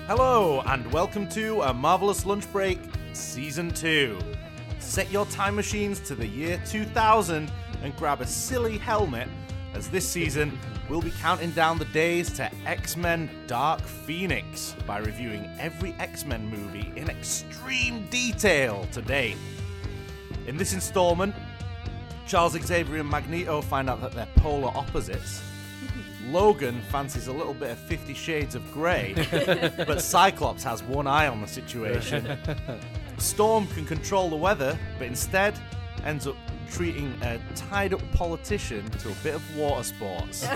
Hello, and welcome to A Marvelous Lunch Break Season 2. Set your time machines to the year 2000 and grab a silly helmet, as this season we'll be counting down the days to X-Men Dark Phoenix by reviewing every X-Men movie in extreme detail to date. In this installment, Charles Xavier and Magneto find out that they're polar opposites. Logan fancies a little bit of 50 Shades of Grey, but Cyclops has one eye on the situation. Storm can control the weather, but instead ends up treating a tied-up politician to a bit of water sports.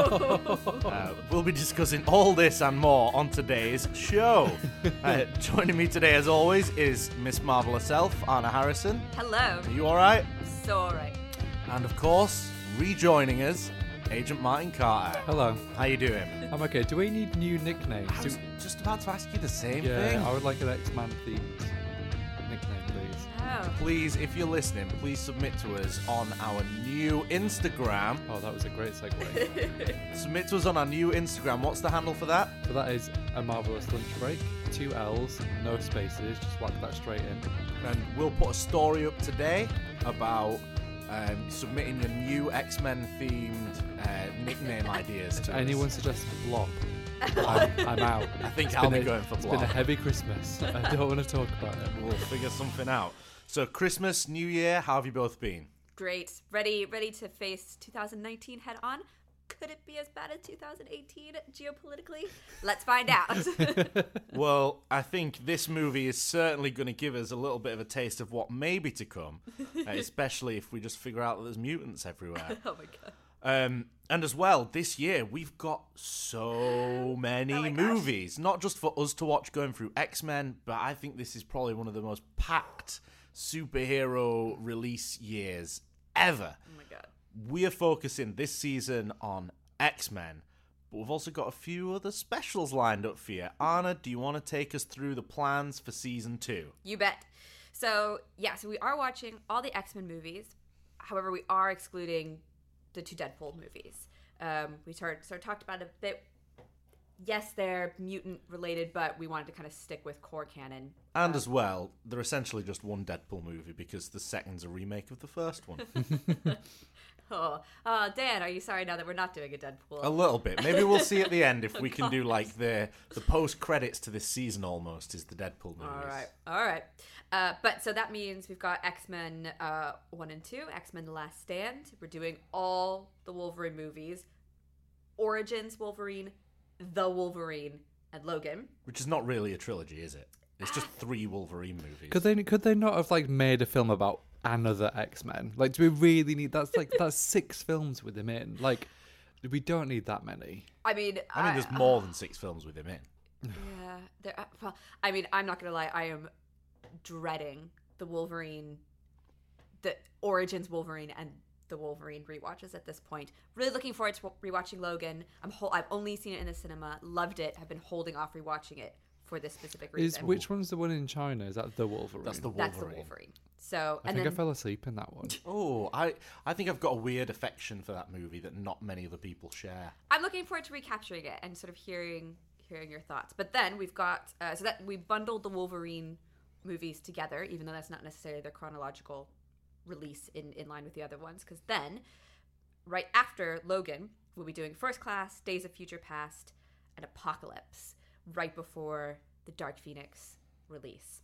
We'll be discussing all this and more on today's show. Joining me today, as always, is Miss Marvel herself, Anna Harrison. Hello. Are you all right? So all right. And of course, rejoining us, Agent Martin Carter. Hello. How you doing? I'm okay. Do we need new nicknames? I was just about to ask you the same Yeah, thing. I would like an X-Man themed nickname, please. Oh. Please, if you're listening, please submit to us on our new Instagram. Oh, that was a great segue. Submit to us on our new Instagram. What's the handle for that? So that is A Marvelous Lunch Break. 2 L's, no spaces, just whack that straight in. And we'll put a story up today about submitting your new X-Men themed nickname ideas to Anyone us. suggest Blob? I'm out. I think It's I'll been be going for It's been a Blob. heavy Christmas. I don't want to talk about it. We'll figure something out. So Christmas, New Year, how have you both been? Great. Ready to face 2019 head on? Could it be as bad as 2018 geopolitically? Let's find out. Well, I think this movie is certainly going to give us a little bit of a taste of what may be to come, especially if we just figure out that there's mutants everywhere. Oh my god. And as well, this year we've got so many Oh my gosh. movies, not just for us to watch going through X-Men, but I think this is probably one of the most packed superhero release years ever. Oh my god. We are focusing this season on X-Men, but we've also got a few other specials lined up for you. Anna, do you want to take us through the plans for season 2? You bet. So we are watching all the X-Men movies. However, we are excluding the 2 Deadpool movies. We talked about it a bit. Yes, they're mutant related, but we wanted to kind of stick with core canon. And as well, they're essentially just one Deadpool movie because the second's a remake of the first one. Oh, Dan, are you sorry now that we're not doing a Deadpool? A little bit. Maybe we'll see at the end if we can do like the post credits to this season almost is the Deadpool movies. All right. But so that means we've got X-Men 1 and 2, X-Men The Last Stand. We're doing all the Wolverine movies. Origins Wolverine, The Wolverine, and Logan. Which is not really a trilogy, is it? It's just 3 Wolverine movies. Could they not have like made a film about another X-Men? Like, do we really need that's 6 films with him in? Like, we don't need that many. I mean, there's more than 6 films with him in. Yeah. Well, I mean, I'm not gonna lie. I am dreading the Wolverine, the Origins Wolverine, and the Wolverine rewatches at this point. Really looking forward to rewatching Logan. I've only seen it in the cinema, loved it. Have been holding off rewatching it for this specific reason. Which one's the one in China? Is that the Wolverine? That's the Wolverine. That's the Wolverine. So I think I fell asleep in that one. Oh, I think I've got a weird affection for that movie that not many other people share. I'm looking forward to recapturing it and sort of hearing your thoughts. But then we've got so that we bundled the Wolverine movies together, even though that's not necessarily their chronological release in line with the other ones. Because then, right after Logan, we'll be doing First Class, Days of Future Past, and Apocalypse, right before the Dark Phoenix release.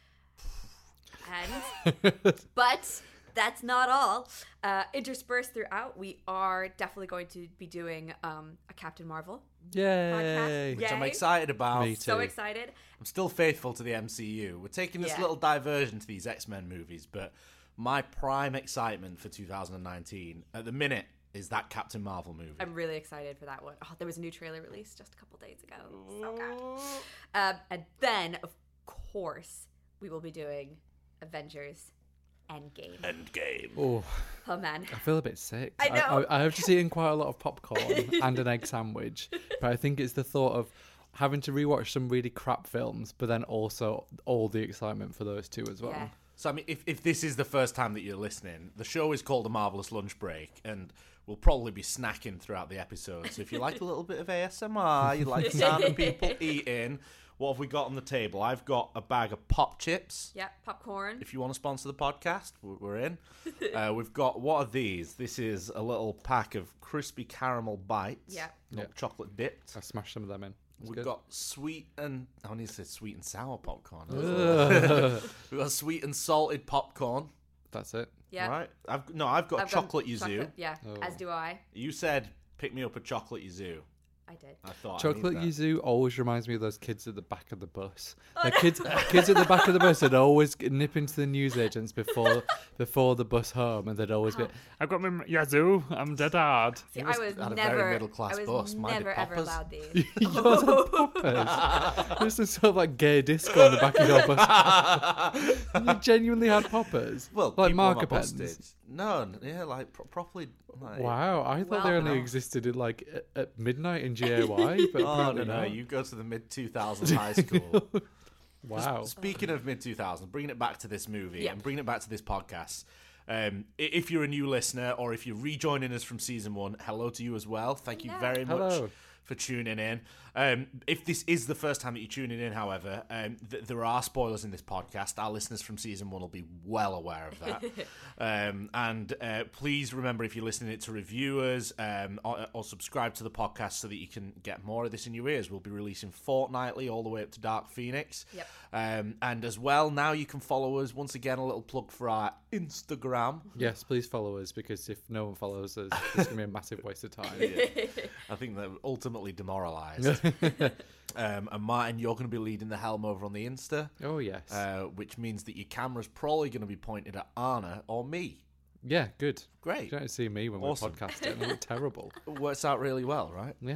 And but that's not all. Interspersed throughout, we are definitely going to be doing a Captain Marvel Yay! podcast. Which I'm Yay. excited about. Me too. So excited. I'm still faithful to the MCU. We're taking this Yeah. little diversion to these X-Men movies, but my prime excitement for 2019 at the minute is that Captain Marvel movie. I'm really excited for that one. Oh, there was a new trailer released just a couple days ago. So good. And then, of course, we will be doing Avengers Endgame. Oh, Oh, man. I feel a bit sick. I know. I have just eaten quite a lot of popcorn and an egg sandwich, but I think it's the thought of having to rewatch some really crap films, but then also all the excitement for those two as well. Yeah. So, I mean, if this is the first time that you're listening, the show is called A Marvelous Lunch Break, and we'll probably be snacking throughout the episode. So if you like a little bit of ASMR, you like the sound of people eating, what have we got on the table? I've got a bag of pop chips. Yeah, popcorn. If you want to sponsor the podcast, we're in. We've got, what are these? This is a little pack of crispy caramel bites. Yeah. Not chocolate dipped. I smashed some of them in. We've got sweet and, I need to say sweet and sour popcorn. Ugh. We've got sweet and salted popcorn. That's it. Yeah. Right? I've got chocolate yuzu. Chocolate, yeah, Oh. as do I. You said pick me up a chocolate yuzu. I did. I thought Chocolate I need that. yuzu always reminds me of those kids at the back of the bus. Like kids at the back of the bus would always nip into the newsagents before the bus home, and they'd always be, "I've got my yazoo. I'm dead hard." See, I must was have had a never, very middle-class I was bus. Mine did never ever poppers. allowed these. Yours had poppers. This is sort of like gay disco on the back of your bus. You genuinely had poppers. Well, like people on marker my bus pens. did. No, yeah, like properly. Like, Wow, I thought they Well, only no. existed at like at midnight in GAY, but Oh, apparently no, not. you go to the mid-2000s high school. Wow. Speaking of mid-2000s, bringing it back to this movie Yeah. and bringing it back to this podcast, if you're a new listener or if you're rejoining us from season 1, hello to you as well. Thank you very much Hello. for tuning in. If this is the first time that you're tuning in, however, there are spoilers in this podcast. Our listeners from season 1 will be well aware of that. And please remember, if you're listening to review us or subscribe to the podcast so that you can get more of this in your ears. We'll be releasing fortnightly all the way up to Dark Phoenix. Yep. And as well, now you can follow us. Once again, a little plug for our Instagram. Yes, please follow us, because if no one follows us, it's going to be a massive waste of time. I think they're ultimately demoralised. And Martin, you're going to be leading the helm over on the Insta, Oh, yes. which means that your camera's probably going to be pointed at Anna or me. Yeah, good. You Great. don't see me when Awesome. we're podcasting. I look terrible. It works out really well, right? Yeah.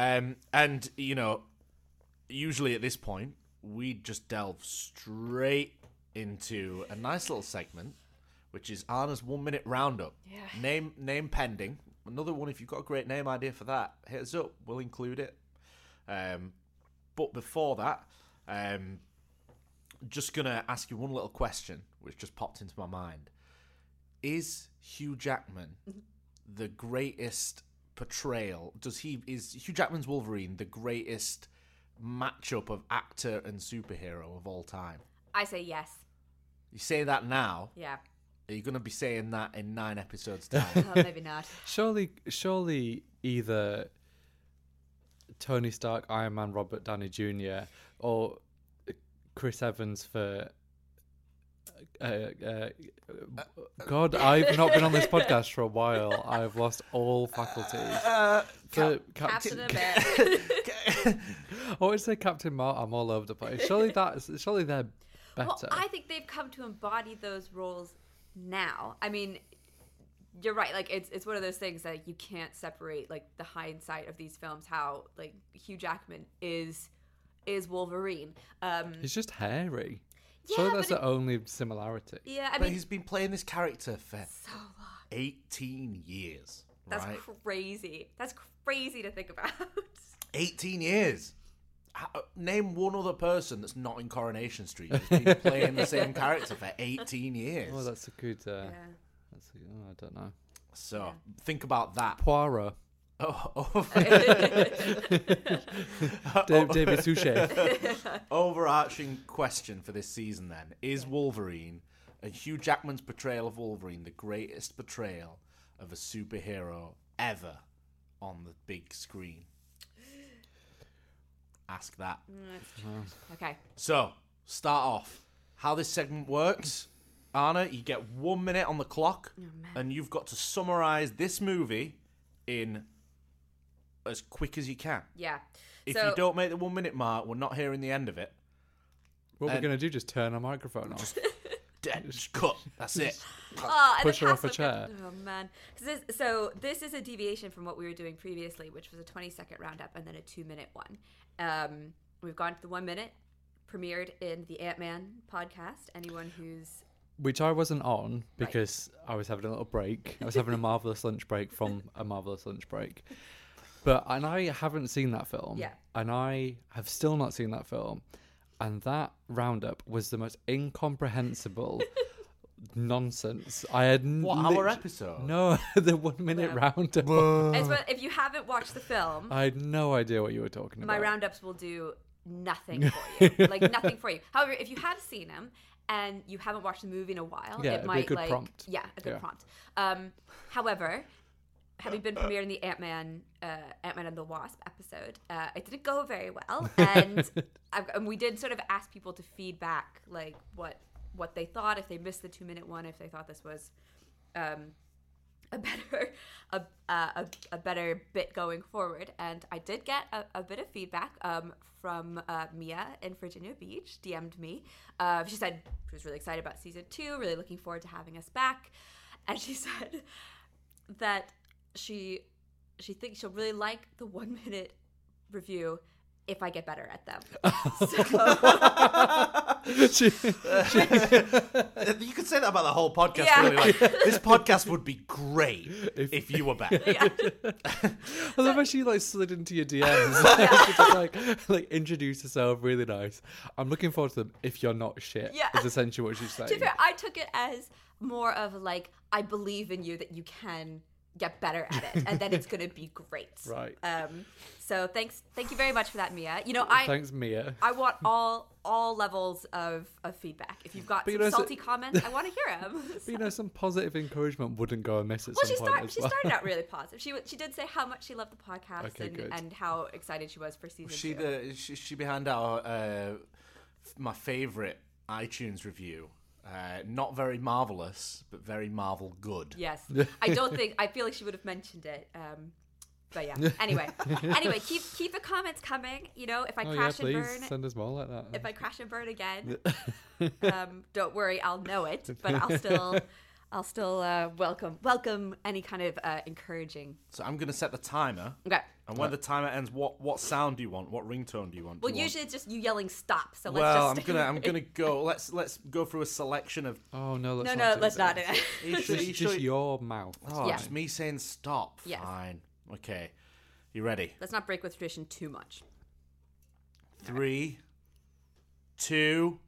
And, you know, usually at this point, we just delve straight into a nice little segment, which is Anna's 1 minute roundup. Yeah. Name pending. Another one, if you've got a great name idea for that, hit us up. We'll include it. But before that, just going to ask you one little question, which just popped into my mind. Is Hugh Jackman the greatest portrayal? Is Hugh Jackman's Wolverine the greatest matchup of actor and superhero of all time? I say yes. You say that now. Yeah. Are you going to be saying that in 9 episodes' time? Oh, maybe not. Surely either Tony Stark, Iron Man, Robert Downey Jr., or Chris Evans for... God, I've not been on this podcast for a while. I've lost all faculties. For Captain America. I always say Captain Marvel. I'm all over the place. Surely they're better. Well, I think they've come to embody those roles now. I mean, you're right. Like, it's one of those things that you can't separate, like, the hindsight of these films, how, like, Hugh Jackman is Wolverine. He's just hairy. Yeah, Surely that's but the only similarity. Yeah, I But mean, he's been playing this character for so long. 18 years. That's right? crazy. That's crazy to think about. 18 years. Name one other person that's not in Coronation Street who's been playing the same character for 18 years. Oh, that's a good. Yeah. I don't know. So think about that. Poirot. David Suchet. Overarching question for this season then. Is Wolverine, Hugh Jackman's portrayal of Wolverine, the greatest portrayal of a superhero ever on the big screen? Ask that. Okay. So, start off. How this segment works. Anna, you get 1 minute on the clock, and you've got to summarize this movie in as quick as you can. Yeah. If So- you don't make the 1 minute mark, we're not hearing the end of it. What we're going to do, just turn our microphone off. Dead. Just cut. That's it. Oh, and Push the her off a cast chair. Oh man! So this is a deviation from what we were doing previously, which was a 20-second roundup and then a 2-minute one. We've gone to the 1 minute, premiered in the Ant-Man podcast. Anyone who's Which I wasn't on because I was having a little break. I was having a marvelous lunch break from a marvelous lunch break. And I haven't seen that film. Yeah. And I have still not seen that film. And that roundup was the most incomprehensible, nonsense. I had our episode? No, the 1 minute roundup. If you haven't watched the film, I had no idea what you were talking about. my roundups will do nothing for you. Like nothing for you. However, if you have seen them and you haven't watched the movie in a while, Yeah, it it'd be might a good prompt. Yeah, a good Yeah. prompt. However, having been premiered in the Ant-Man and the Wasp episode, it didn't go very well, and we did sort of ask people to feedback like what they thought, if they missed the 2 minute one, if they thought this was a better bit going forward. And I did get a bit of feedback from Mia in Virginia Beach. DM'd me. She said she was really excited about season 2, really looking forward to having us back, and she said that she thinks she'll really like the 1 minute review if I get better at them. You could say that about the whole podcast. Yeah. Really, like, this podcast would be great if you were better. Yeah. I love how she like slid into your DMs. She just like introduced herself, really nice. I'm looking forward to them if you're not shit. Yeah. Is essentially what she's saying. To be fair, I took it as more of like, I believe in you that you can get better at it, and then it's going to be great. Right. So thank you very much for that, Mia. Thanks, Mia. I want all levels of feedback. If you've got some salty comments, I want to hear them. But some positive encouragement wouldn't go amiss at Well, some point. she started out really positive. She did say how much she loved the podcast Okay, good. and how excited she was for season 2. She behind our my favorite iTunes review. Not very marvelous, but very Marvel good. Yes. I feel like she would have mentioned it. But yeah. Anyway, keep the comments coming. If I crash and burn, send us more like that. if I crash and burn again, don't worry, I'll know it. But I'll still welcome any kind of encouraging. So I'm gonna set the timer. Okay. And when the timer ends, what sound do you want? What ringtone do you want? Well, usually it's just you yelling stop. So well, let's I'm gonna go. Let's go through a selection of. Oh no, let's let's not do that. Just your mouth. Oh, Yeah. it's me saying stop. Yes. Fine. Okay. You ready? Let's not break with tradition too much. 3, 2,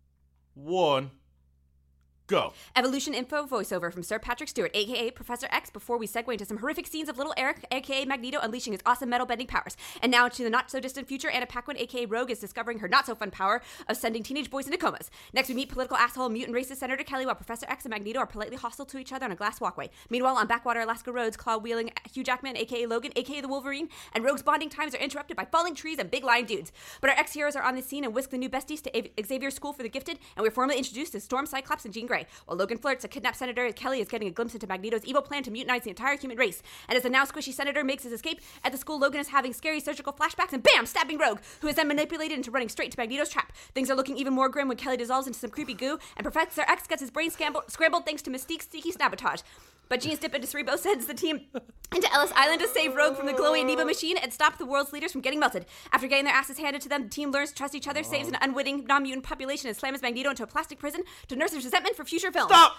1, go. Evolution info voiceover from Sir Patrick Stewart, aka Professor X, before we segue into some horrific scenes of little Eric, aka Magneto, unleashing his awesome metal bending powers. And now to the not so distant future, Anna Paquin, aka Rogue, is discovering her not so fun power of sending teenage boys into comas. Next, we meet political asshole mutant racist Senator Kelly, while Professor X and Magneto are politely hostile to each other on a glass walkway. Meanwhile, on backwater Alaska roads, claw-wielding Hugh Jackman, aka Logan, aka the Wolverine, and Rogue's bonding times are interrupted by falling trees and big lion dudes. But our ex-heroes are on the scene and whisk the new besties to Xavier's School for the Gifted, and we're formally introduced as Storm, Cyclops, and Jean Grey. While Logan flirts, a kidnapped Senator Kelly is getting a glimpse into Magneto's evil plan to mutinize the entire human race. And as the now squishy Senator makes his escape, at the school Logan is having scary surgical flashbacks and bam, stabbing Rogue, who is then manipulated into running straight to Magneto's trap. Things are looking even more grim when Kelly dissolves into some creepy goo, and Professor X gets his brain scrambled thanks to Mystique's sneaky sabotage. But Jean's dip into Cerebro sends the team into Ellis Island to save Rogue from the glowing amoeba machine and stop the world's leaders from getting melted. After getting their asses handed to them, the team learns to trust each other, saves an unwitting non-mutant population, and slams Magneto into a plastic prison to nurse his resentment for future films. Stop!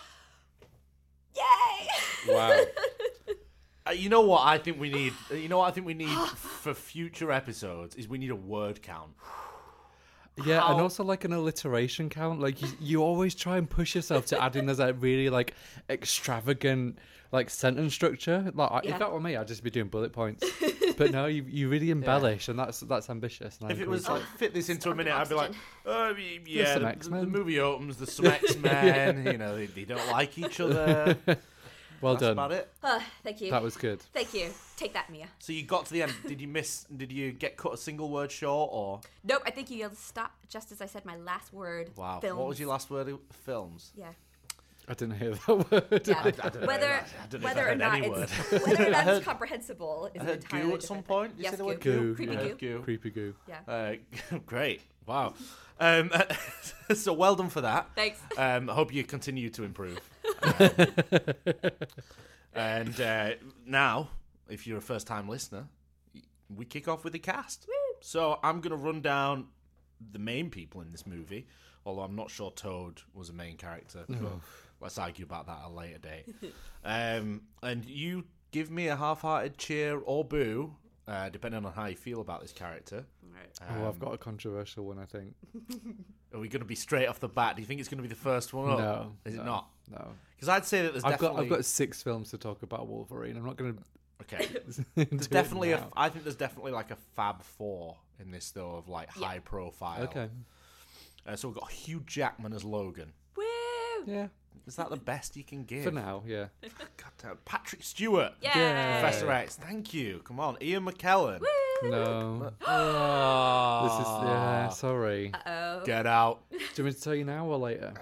Yay! Wow. You know what I think we need? For future episodes is we need a word count. Yeah, How- and also like an alliteration count. Like you always try and push yourself to add in as a really like extravagant like sentence structure. Like Yeah. if that were me, I'd just be doing bullet points. But no, you really embellish, and that's ambitious. And I If it encourage was like fit this into a minute, I'd be like, There's some the X-Men. movie opens, there's some X-Men. They don't like each other. well That's done. about it. Thank you. That was good. Thank you. Take that, Mia. So you got to the end. Did you get cut a single word short or? Nope, I think you yelled stop just as I said my last word. Wow. Films. What was your last word? Films. Yeah. I didn't hear that word. Yeah. I don't know. Whether I don't know if I or heard not any it's word. whether or not heard- it's comprehensible is I heard entirely goo at some different point. thing. Did you Yes, say the word goo? Creepy Yeah. goo. Goo. Creepy goo. Yeah. Great. Wow. So well done for that. Thanks. I hope you continue to improve. And now, if you're a first-time listener, we kick off with the cast. Woo. So I'm going to run down the main people in this movie, although I'm not sure Toad was a main character. But let's argue about that at a later date. And you give me a half-hearted cheer or boo depending on how you feel about this character. Right. I've got a controversial one, I think. Are we going to be straight off the bat? Do you think it's going to be the first one up? No. Is it not? No. Because I'd say that there's I've definitely... got 6 films to talk about Wolverine. I'm not going to... Okay. There's definitely I think there's definitely like a Fab 4 in this, though, of like high profile. Okay. So we've got Hugh Jackman as Logan. Woo! Yeah. Is that the best you can give? For now, yeah. God damn. Patrick Stewart. Yeah. Professor X. Thank you. Come on. Ian McKellen. Woo! No. Oh. This is... Yeah, sorry. Uh-oh. Get out. Do you want me to tell you now or later?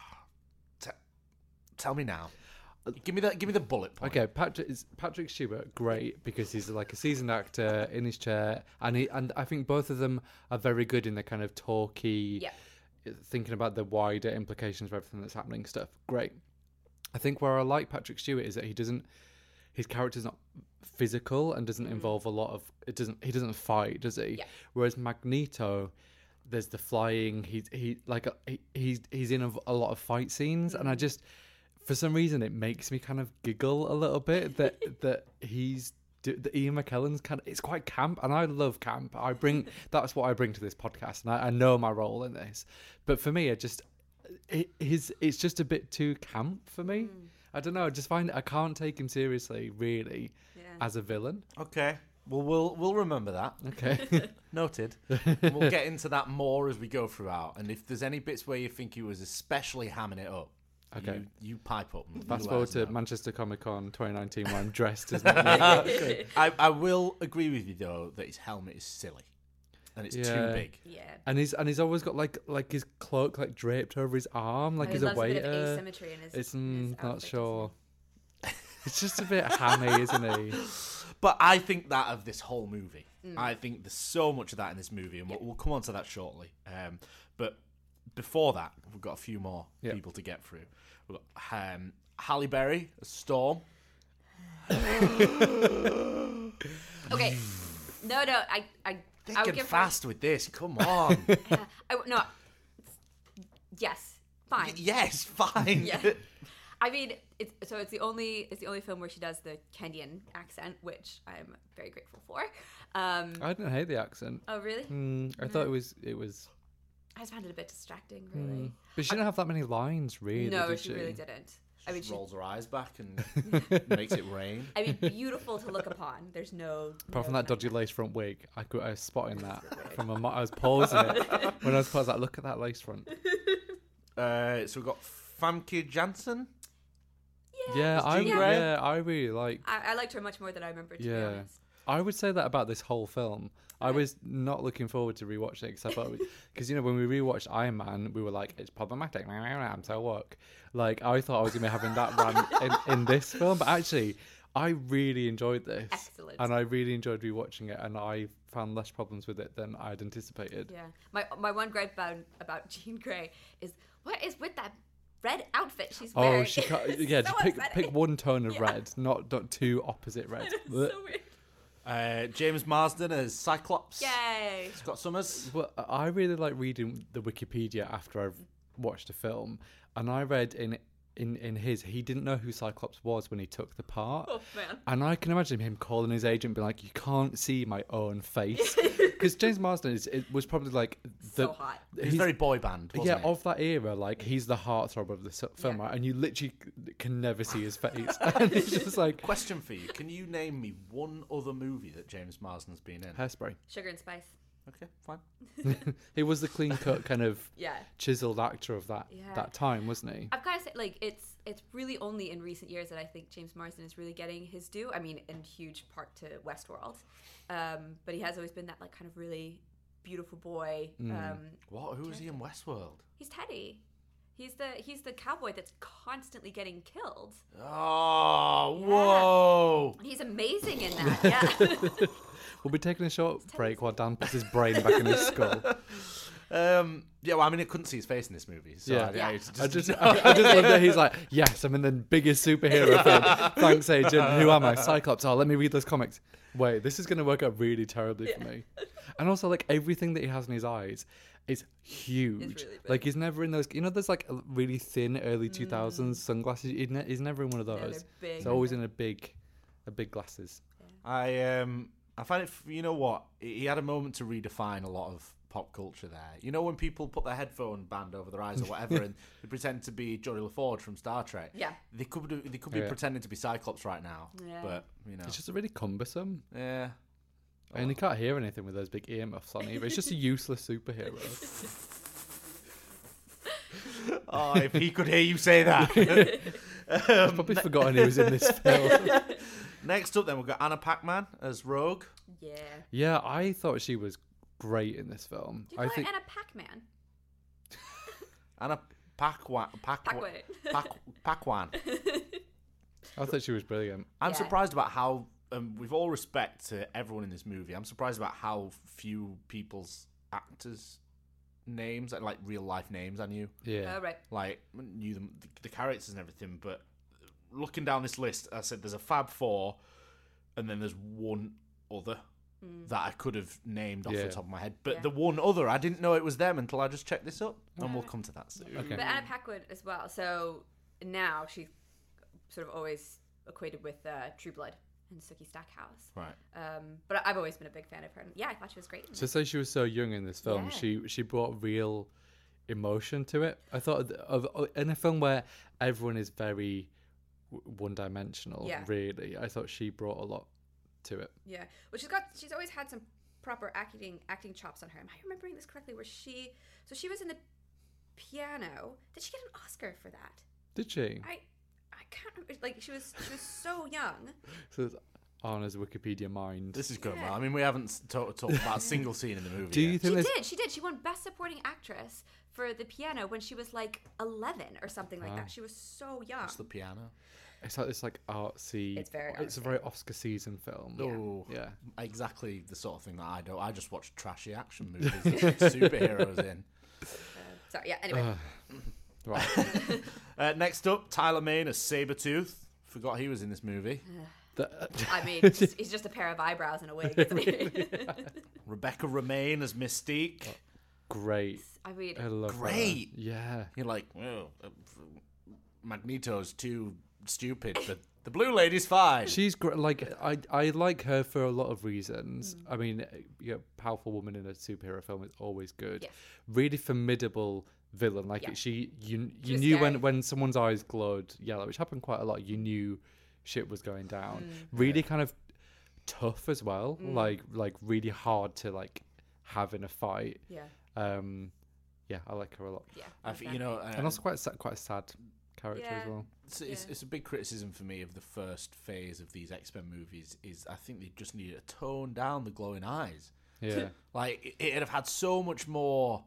Tell me now. Give me the bullet point. Okay, Patrick Stewart, great, because he's like a seasoned actor in his chair, and I think both of them are very good in the kind of talky, thinking about the wider implications of everything that's happening stuff. Great. I think where I like Patrick Stewart is that his character's not physical and doesn't involve a lot of he doesn't fight, does he? Yeah. Whereas Magneto, there's the flying. He's in a lot of fight scenes, and I just. For some reason, it makes me kind of giggle a little bit that Ian McKellen's kind of, it's quite camp, and I love camp. That's what I bring to this podcast, and I know my role in this. But for me, it's just a bit too camp for me. I don't know. I just find I can't take him seriously, really, as a villain. Okay. Well, we'll remember that. Okay. Noted. We'll get into that more as we go throughout. And if there's any bits where you think he was especially hamming it up, okay, you pipe up. Fast forward to Manchester Comic Con 2019 where I'm dressed as I will agree with you though that his helmet is silly, and it's too big. Yeah, and he's always got like his cloak like draped over his arm, like he's a waiter. A bit of asymmetry in his. It's in his not outfit, sure. It's just a bit hammy, isn't he? But I think that of this whole movie. I think there's so much of that in this movie, and we'll come on to that shortly. But before that, we've got a few more people to get through. We've got Halle Berry as Storm. Okay. No, I would Thinking give fast with this. Come on. No. Yes. Fine. Yes, fine. Yeah. I mean, it's the only film where she does the Kenyan accent, which I'm very grateful for. I didn't hate the accent. Oh, really? I thought it was. I just found it a bit distracting, really. But she didn't have that many lines, really. No, did she really didn't. I mean, She rolls her eyes back and makes it rain. I mean, beautiful to look upon. There's no. Apart from that dodgy lace front wig, I was spotting that from I was pausing it when I was pausing. Like, look at that lace front. So we've got Famke Janssen. Yeah, I really like. I liked her much more than I remember. To be honest. I would say that about this whole film. I was not looking forward to rewatching it because I thought, because when we rewatched Iron Man, we were like, it's problematic. I'm so woke. Like I thought I was going to be having that rant in this film, but actually, I really enjoyed this. Excellent. And I really enjoyed rewatching it, and I found less problems with it than I'd anticipated. Yeah, my one gripe about Jean Grey is what is with that red outfit she's wearing. Oh, she can't. Yeah, so just pick one tone of red, not two opposite reds. So weird. James Marsden as Cyclops. Yay! Scott Summers. Well, I really like reading the Wikipedia after I've watched a film, and I read in his, he didn't know who Cyclops was when he took the part. Oh man! And I can imagine him calling his agent and being like, "You can't see my own face," because James Marsden was probably like so hot. He's very boy band. Wasn't he? Of that era, like he's the heartthrob of the film, right? And you literally can never see his face, and it's just like. Question for you: can you name me one other movie that James Marsden's been in? Hairspray. Sugar and Spice. Okay, fine. He was the clean cut kind of Yeah. chiseled actor of that time, wasn't he? I've got to say, like, it's really only in recent years that I think James Marsden is really getting his due. I mean, in huge part to Westworld, but he has always been that like kind of really beautiful boy. What? Who is he in Westworld? He's Teddy. He's the cowboy that's constantly getting killed. Oh, whoa! He's amazing in that. Yeah. We'll be taking a short break while Dan puts his brain back in his skull. Yeah, well, I mean, I couldn't see his face in this movie. So I just love that he's like, yes, I'm in the biggest superhero film. Thanks, agent. Who am I? Cyclops. Oh, let me read those comics. Wait, this is going to work out really terribly for me. And also, like, everything that he has in his eyes is huge. It's really big. Like, he's never in those, there's like really thin early 2000s sunglasses. He's never in one of those. They're big. He's always in a big glasses. I I find it. You know what? He had a moment to redefine a lot of pop culture there. You know when people put their headphone band over their eyes or whatever, and they pretend to be Jodie LaForge from Star Trek. Yeah. They could be pretending to be Cyclops right now. Yeah. But you know, It's just really cumbersome. yeah. And you can't hear anything with those big earmuffs on either. It's just a useless superhero. Oh, if he could hear you say that. I've probably forgotten he was in this film. Next up, then we've got Anna Paquin as Rogue. Yeah. Yeah, I thought she was great in this film. Do you call her Anna Pac-Man? Anna Paquin. I thought she was brilliant. I'm surprised about how, with all respect to everyone in this movie, I'm surprised about how few people's actors' names, like real life names, I knew. Yeah. Oh, right. Like, knew them, the characters and everything, but looking down this list, I said there's a Fab Four, and then there's one other that I could have named off the top of my head. But the one other, I didn't know it was them until I just checked this up, and we'll come to that soon. Okay. But Anna Paquin as well. So now she's sort of always equated with True Blood and Sookie Stackhouse. Right. But I've always been a big fan of her. And yeah, I thought she was great. To say she was so young in this film, she brought real emotion to it. I thought in a film where everyone is very one-dimensional, really, I thought she brought a lot to it. Yeah. Well, she's always had some proper acting chops on her. Am I remembering this correctly? Where she was in The Piano. Did she get an Oscar for that? Did she? I can't remember. Like she was so young. So it's Anna's Wikipedia mind. This is good, man. I mean, we haven't talked about a single scene in the movie. Do you think She did. She won Best Supporting Actress for The Piano when she was like 11 or something like that. She was so young. What's The Piano? It's like artsy. It's very It's a very Oscar season film. Oh, yeah. Exactly the sort of thing that I do. I just watch trashy action movies with superheroes in. Sorry, yeah, anyway. Right. Next up, Tyler Mane as Sabretooth. Forgot he was in this movie. I mean, he's just a pair of eyebrows and a wig, isn't he? Rebecca Romaine as Mystique. Great. I mean, I love great. Her. Yeah. You're like, well, Magneto's too stupid, but the Blue Lady's fine. She's great. Like I like her for a lot of reasons. I mean, powerful woman in a superhero film is always good. Yes. Really formidable villain. Like you knew when someone's eyes glowed yellow, which happened quite a lot. You knew shit was going down. Really kind of tough as well. Like really hard to like have in a fight. Yeah. Yeah, I like her a lot. Yeah. And also quite a sad character as well. It's a big criticism for me of the first phase of these X-Men movies is I think they just need to tone down the glowing eyes. Yeah. Like it'd have had so much more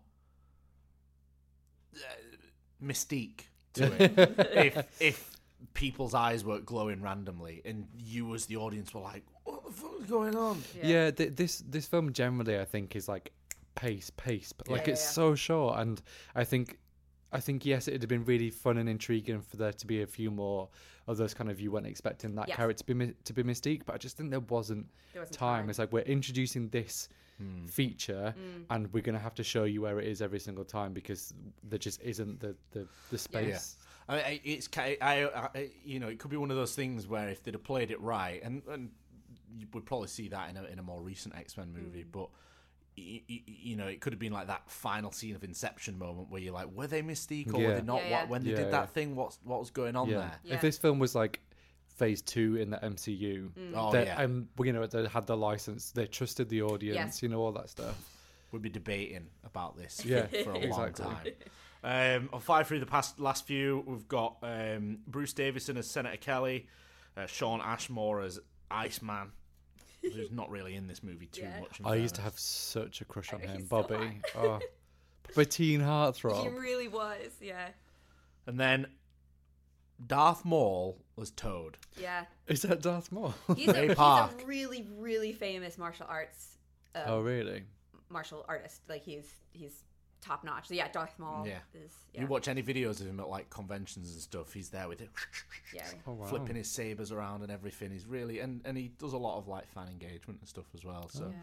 mystique to it if people's eyes weren't glowing randomly and you as the audience were like, what the fuck is going on? Yeah, this film generally I think is like pace, but like it's so short, and I think yes, it'd have been really fun and intriguing for there to be a few more of those kind of you weren't expecting that character to be Mystique, but I just think there wasn't time. It's like we're introducing this feature, and we're gonna have to show you where it is every single time because there just isn't the space. Yeah. I mean, it could be one of those things where if they'd have played it right, and you would probably see that in a more recent X-Men movie, but. It could have been like that final scene of Inception moment where you're like, were they Mystique or were they not? When they did that thing, what was going on there? If this film was like phase 2 in the MCU, they had the license, they trusted the audience, all that stuff. We'd be debating about this for a long time. I'll fire through the last few. We've got Bruce Davison as Senator Kelly, Sean Ashmore as Iceman. Who's not really in this movie too much. I used to have such a crush on him, Bobby. Oh, Bobby teen heartthrob. He really was, yeah. And then Darth Maul was Toad. Yeah. Is that Darth Maul? He's a really, really famous martial arts. Oh, really? Martial artist. Like he's top notch. So yeah, Darth Maul. Yeah. Is, You watch any videos of him at like conventions and stuff, he's there with it, flipping his sabers around and everything. He's really and he does a lot of like fan engagement and stuff as well. So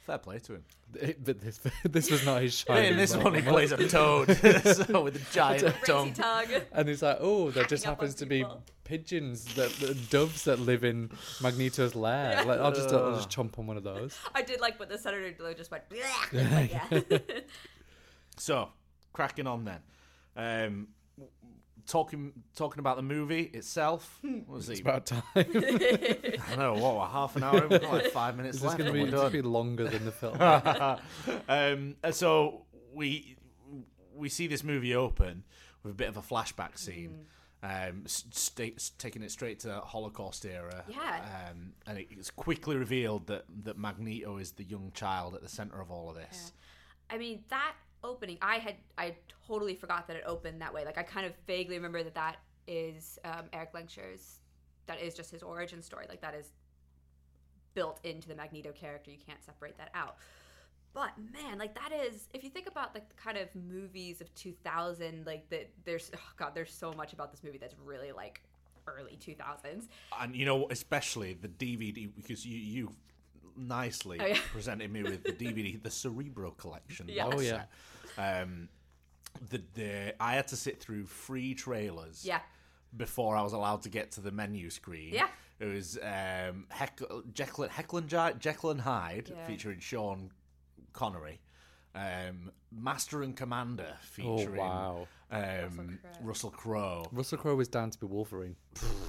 Fair play to him. But this was not his shining In this one, he moment. plays a toad so with a giant Racy tongue. tongue. And it's like, oh, there just Hacking up on happens to be people. pigeons, that doves that live in Magneto's lair. Yeah. Like, I'll just chomp on one of those. I did like what the Senator just went. Like, yeah. So, cracking on then. Talking about the movie itself. What was It's it? about time. I don't know, what, we're half an hour in? We've got like 5 minutes It's just left. going and we're to be done. longer than the film. So we see this movie open with a bit of a flashback scene, taking it straight to Holocaust era. Yeah. And it's quickly revealed that Magneto is the young child at the center of all of this. Yeah. I mean, that opening, I totally forgot that it opened that way. Like, I kind of vaguely remember that is Eric Langshire's, that is just his origin story. Like, that is built into the Magneto character. You can't separate that out. But man, like, that is, if you think about like the kind of movies of 2000, like there's so much about this movie that's really like early 2000s. And especially the DVD, because you nicely presented me with the DVD, the Cerebro collection. Yeah. Oh, yeah. I had to sit through 3 trailers. Yeah. Before I was allowed to get to the menu screen. Yeah. It was Jekyll and Hyde, featuring Sean Connery. Master and Commander, featuring Russell Crowe. Russell Crowe was down to be Wolverine.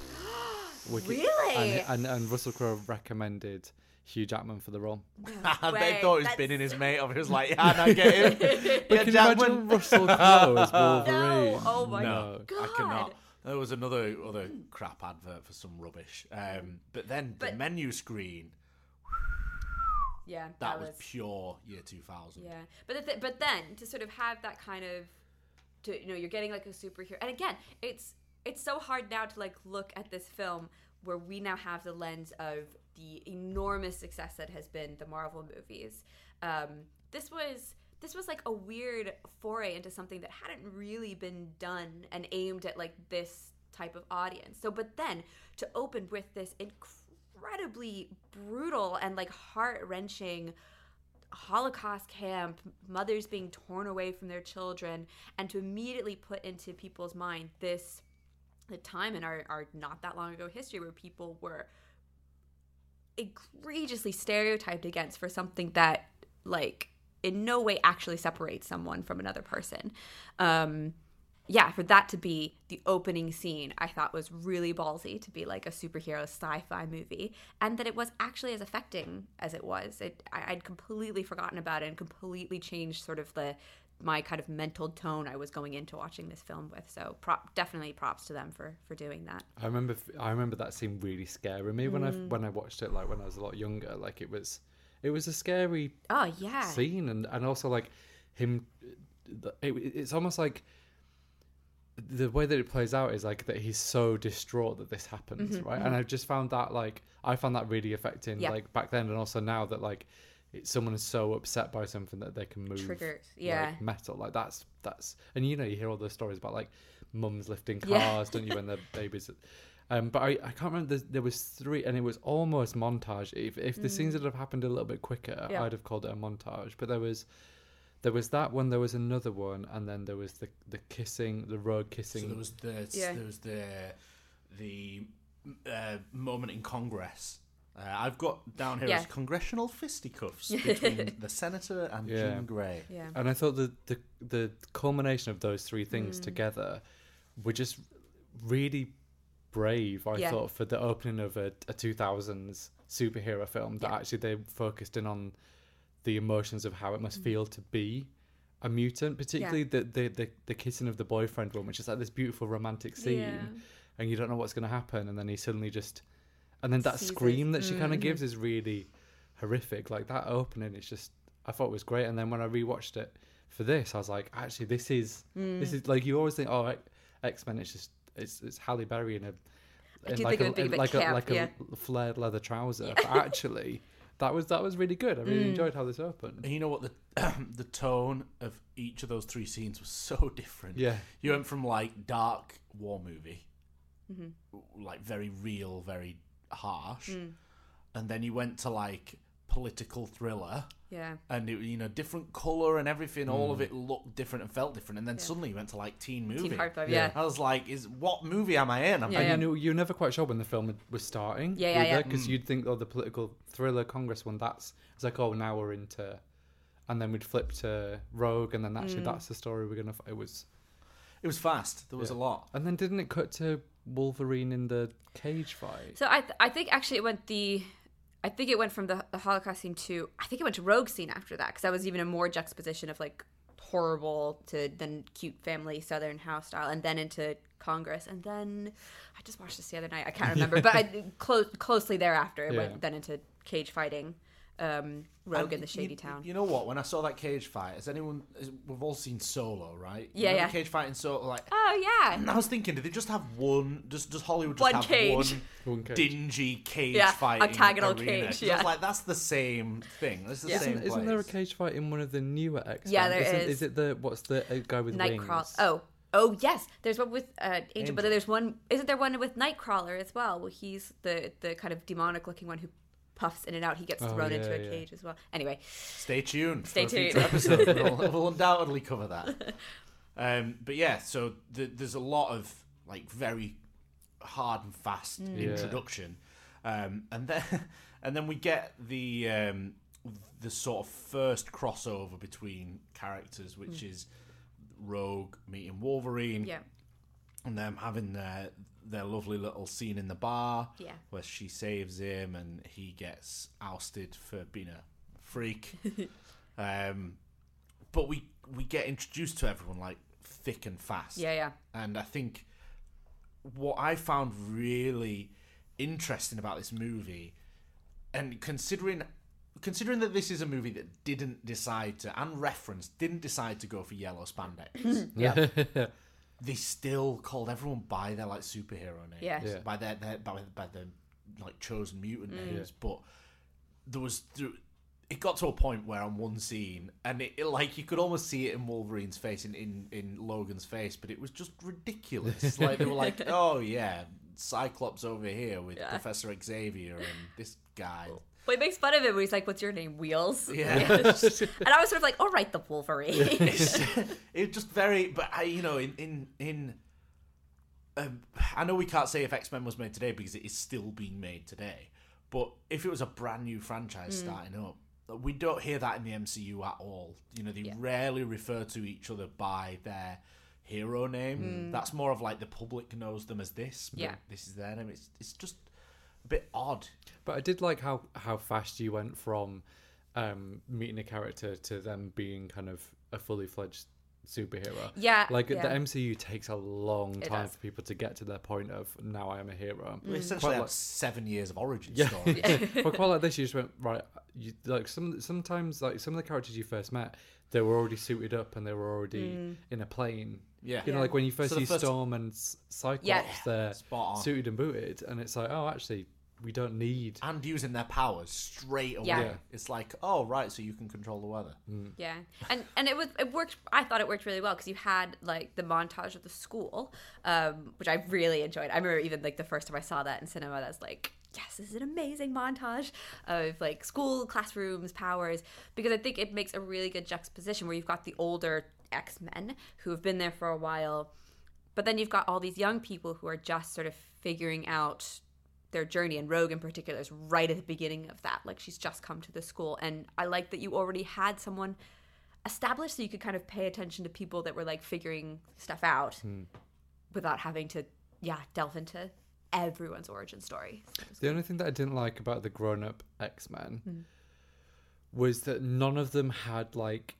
Really? And Russell Crowe recommended Hugh Jackman for the role. They thought he'd been in his mate. I was like, yeah, no, get him. But can you imagine Russell Crowe as Wolverine? No. Oh my No, God. I cannot. There was another crap advert for some rubbish. But then the menu screen, Yeah, that was pure year 2000. Yeah, but then to sort of have that kind of, you're getting like a superhero, and again, it's so hard now to like look at this film where we now have the lens of the enormous success that has been the Marvel movies. This was like a weird foray into something that hadn't really been done and aimed at like this type of audience. So, but then to open with this incredibly brutal and like heart-wrenching Holocaust camp, mothers being torn away from their children, and to immediately put into people's mind the time in our not that long ago history where people were egregiously stereotyped against for something that like in no way actually separates someone from another person. For that to be the opening scene, I thought was really ballsy, to be like a superhero sci-fi movie, and that it was actually as affecting as it was. I'd completely forgotten about it and completely changed sort of my kind of mental tone I was going into watching this film with. So definitely props to them for doing that. I remember that scene really scaring me when I watched it, like when I was a lot younger. Like it was a scary scene, and also like him. It's almost like the way that it plays out is like that he's so distraught that this happens, right? And I've just found that I found that really affecting, like back then and also now, that like someone is so upset by something that they can move Triggers, like, metal, like that's and you hear all those stories about like mums lifting cars, don't you, when they're babies. But I can't remember. There was 3, and it was almost montage. If the scenes had have happened a little bit quicker, I'd have called it a montage. But there was that one. There was another one, and then there was the kissing, the road kissing. So there was the moment in Congress. I've got down here as congressional fisticuffs between the senator and Jean Grey. Yeah. And I thought the culmination of those 3 things together were just really brave, I thought, for the opening of a 2000s superhero film, that actually they focused in on the emotions of how it must feel to be a mutant, particularly the kissing of the boyfriend one, which is like this beautiful romantic scene, and you don't know what's going to happen, and then he suddenly just, and then that scream that she kind of gives is really horrific. Like that opening, it's just, I thought it was great. And then when I rewatched it for this, I was like, actually, this is like, you always think, oh, X-Men, it's Halle Berry in a flared leather trouser. But actually, that was really good. I really enjoyed how this opened. And you know what, the tone of each of those 3 scenes was so different. Yeah, you went from like dark war movie, like very real, very harsh, and then you went to like political thriller. Yeah. And it, different color and everything, all of it looked different and felt different. And then suddenly you went to like teen movie. Teen Heartthrob, yeah. I was like, what movie am I in? You're never quite sure when the film was starting. Yeah. Because you'd think, the political thriller Congress one, it's like, oh, now we're into, and then we'd flip to Rogue, and then actually that's the story we're gonna. It was fast. There was a lot. And then didn't it cut to Wolverine in the cage fight? So I think actually it went from the Holocaust scene to, I think it went to Rogue scene after that, because that was even a more juxtaposition of like horrible to then cute family Southern house style, and then into Congress, and then I just watched this the other night. I can't remember, but closely thereafter it went then into cage fighting. Rogue in the shady town. You know what? When I saw that cage fight, we've all seen Solo, right? Yeah. The cage fight in Solo, like. Oh yeah. I was thinking, did they just have one? Does Hollywood just One have cage. one dingy cage fight? Octagonal arena? cage. Yeah. That's the same thing. That's the same place. Isn't there a cage fight in one of the newer X-Men? Yeah, there is. Is it what's the guy with wings? Oh yes, there's one with Angel, but then there's one. Isn't there one with Nightcrawler as well? Well, he's the kind of demonic looking one who puffs in and out. He gets thrown into a cage as well. Anyway, stay tuned. Stay tuned. For a future episode. We'll undoubtedly cover that. But yeah, so there's a lot of like very hard and fast introduction, and then we get the sort of first crossover between characters, which is Rogue meeting Wolverine, and them having their lovely little scene in the bar where she saves him and he gets ousted for being a freak. But we get introduced to everyone like thick and fast. Yeah. And I think what I found really interesting about this movie, and considering that this is a movie that didn't decide to go for yellow spandex. They still called everyone by their like superhero names, by their like chosen mutant names. But it got to a point where on one scene, and it like you could almost see it in Wolverine's face, in Logan's face, but it was just ridiculous. Like they were like, oh yeah, Cyclops over here with Professor Xavier and this guy. Well, he makes fun of it when he's like, "What's your name? Wheels." Yeah. And I was sort of like, "All right, the Wolverine." It's just very, but I know we can't say if X-Men was made today because it is still being made today. But if it was a brand new franchise starting up, we don't hear that in the MCU at all. They rarely refer to each other by their hero name. That's more of like the public knows them as this. But this is their name. It's just a bit odd. But I did like how fast you went from meeting a character to them being kind of a fully fledged superhero. Yeah. The MCU takes a long time for people to get to their point of now I am a hero. We essentially have 7 years of origin story. But quite like this, you just went right. Sometimes like some of the characters you first met, they were already suited up and they were already in a plane. Yeah. Like when you first see Storm and Cyclops, they're suited and booted, and it's like, oh, actually, we don't need... And using their powers straight away. Yeah. It's like, oh, right, so you can control the weather. Yeah. And it worked... I thought it worked really well because you had, like, the montage of the school, which I really enjoyed. I remember even, like, the first time I saw that in cinema, that was like, yes, this is an amazing montage of, like, school, classrooms, powers, because I think it makes a really good juxtaposition where you've got the older X-Men who have been there for a while, but then you've got all these young people who are just sort of figuring out their journey, and Rogue in particular is right at the beginning of that. Like, she's just come to the school, and I like that you already had someone established so you could kind of pay attention to people that were like figuring stuff out without having to delve into everyone's origin story. So the only thing that I didn't like about the grown-up X-Men was that none of them had like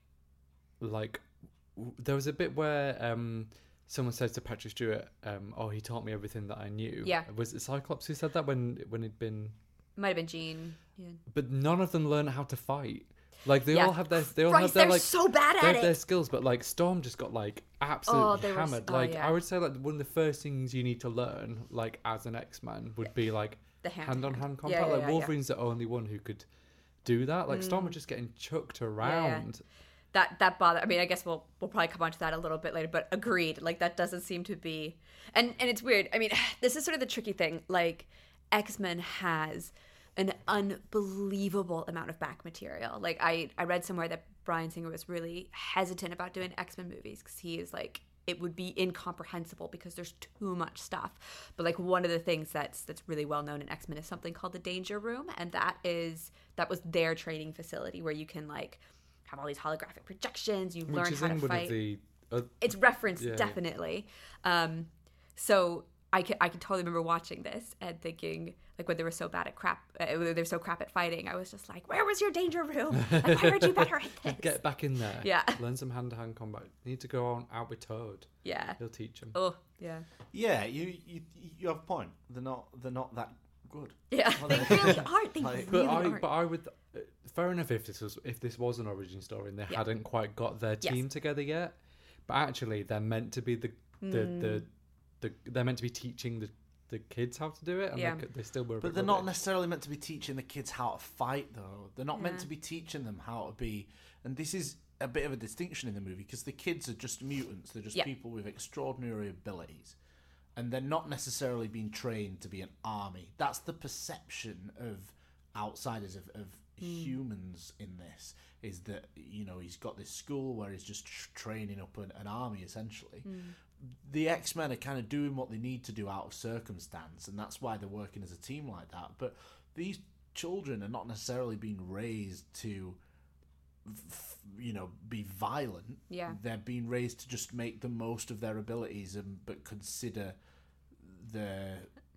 there was a bit where someone says to Patrick Stewart, oh, he taught me everything that I knew. Yeah. Was it Cyclops who said that when it'd been... Might have been Jean. Yeah. But none of them learn how to fight. Like, they all have their... They're like, so bad at it! Their skills, but, like, Storm just got, like, absolutely hammered. I would say, like, one of the first things you need to learn, like, as an X-Man would be, like, the hand-on-hand combat. Wolverine's the only one who could do that. Like, Storm was just getting chucked around. That bothered. I mean, I guess we'll probably come on to that a little bit later, but agreed. Like, that doesn't seem to be, and it's weird. I mean, this is sort of the tricky thing. Like, X-Men has an unbelievable amount of back material. Like I read somewhere that Bryan Singer was really hesitant about doing X-Men movies because he is like, it would be incomprehensible because there's too much stuff. But like one of the things that's really well known in X-Men is something called the Danger Room, and that was their training facility where you can like have all these holographic projections. You learn how to fight. It's referenced definitely. So I could totally remember watching this and thinking, like, when they were so bad at crap, they're so crap at fighting, I was just like, where was your Danger Room? Like, why aren't you better at this? Get back in there. Yeah. Learn some hand-to-hand combat. You need to go out with Toad. Yeah. He'll teach him. Oh, yeah. Yeah, you have a point. They're not that good. Yeah, they really aren't. They really aren't. But I would... fair enough if this was an origin story and they hadn't quite got their team together yet. But actually, they're meant to be they're meant to be teaching the kids how to do it, and they still were. But they're not necessarily meant to be teaching the kids how to fight, though. They're not meant to be teaching them how to be. And this is a bit of a distinction in the movie because the kids are just mutants. They're just people with extraordinary abilities, and they're not necessarily being trained to be an army. That's the perception of outsiders of humans in this. Is that, you know, he's got this school where he's just training up an army essentially. The X-Men are kind of doing what they need to do out of circumstance, and that's why they're working as a team like that. But these children are not necessarily being raised to, you know, be violent. Yeah. They're being raised to just make the most of their abilities, but consider the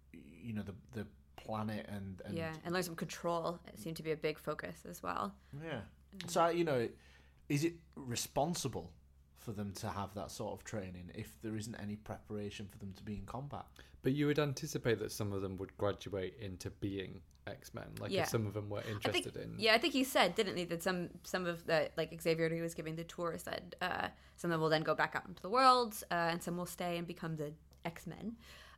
planet and and learn some control. It seemed to be a big focus as well. Yeah. So, you know, is it responsible for them to have that sort of training if there isn't any preparation for them to be in combat? But you would anticipate that some of them would graduate into being X-Men, like if some of them were interested in. Yeah, I think he said, didn't he, that some of the, like Xavier who was giving the tour said some of them will then go back out into the world and some will stay and become the X-Men.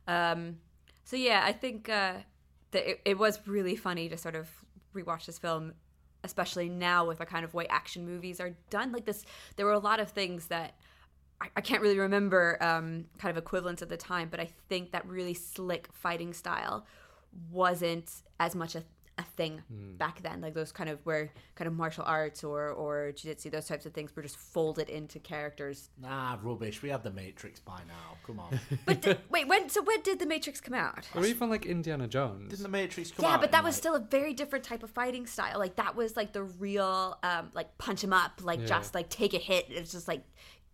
So yeah, I think that it was really funny to sort of rewatch this film, especially now with the kind of way action movies are done. Like this, there were a lot of things that I can't really remember kind of equivalents at the time, but I think that really slick fighting style wasn't as much a thing back then. Like those kind of where kind of martial arts or jiu-jitsu, those types of things were just folded into characters. Nah, rubbish. We had The Matrix by now. Come on. But when did The Matrix come out? Or even like Indiana Jones. Didn't The Matrix come out? Yeah, but that was still a very different type of fighting style. Like that was like the real like punch him up, like just like take a hit. It's just like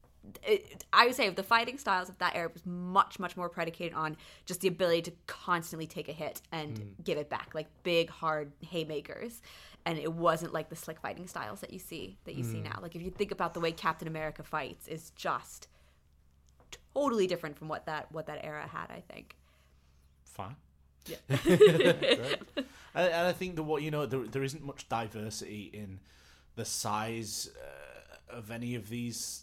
I would say the fighting styles of that era was much, much more predicated on just the ability to constantly take a hit and give it back, like big, hard haymakers. And it wasn't like the slick fighting styles that you see now. Like if you think about the way Captain America fights, is just totally different from what that era had, I think. Fine. Yeah. And I think that there isn't much diversity in the size of any of these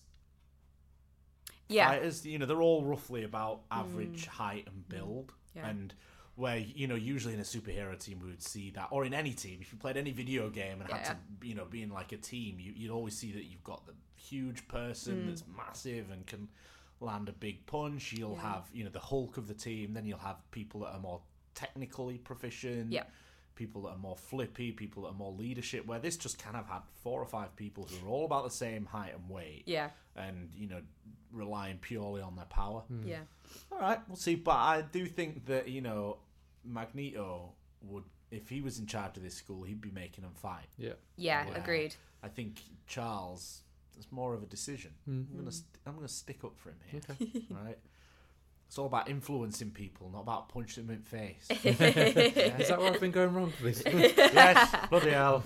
fighters. You know, they're all roughly about average height and build. Yeah. And where, you know, usually in a superhero team we would see that, or in any team, if you played any video game and had to, you know, be in like a team, you'd always see that you've got the huge person that's massive and can land a big punch. You'll have, you know, the Hulk of the team. Then you'll have people that are more technically proficient. Yeah. People that are more flippy, people that are more leadership, where this just kind of had 4 or 5 people who are all about the same height and weight. Yeah. And, you know, relying purely on their power. Yeah. All right, we'll see. But I do think that, you know, Magneto would, if he was in charge of this school, he'd be making them fight. Yeah. Yeah, agreed. I think Charles, it's more of a decision. I'm gonna stick up for him here. Okay. Right? It's all about influencing people, not about punching them in the face. Is that where I've been going wrong for this? Yes, bloody hell.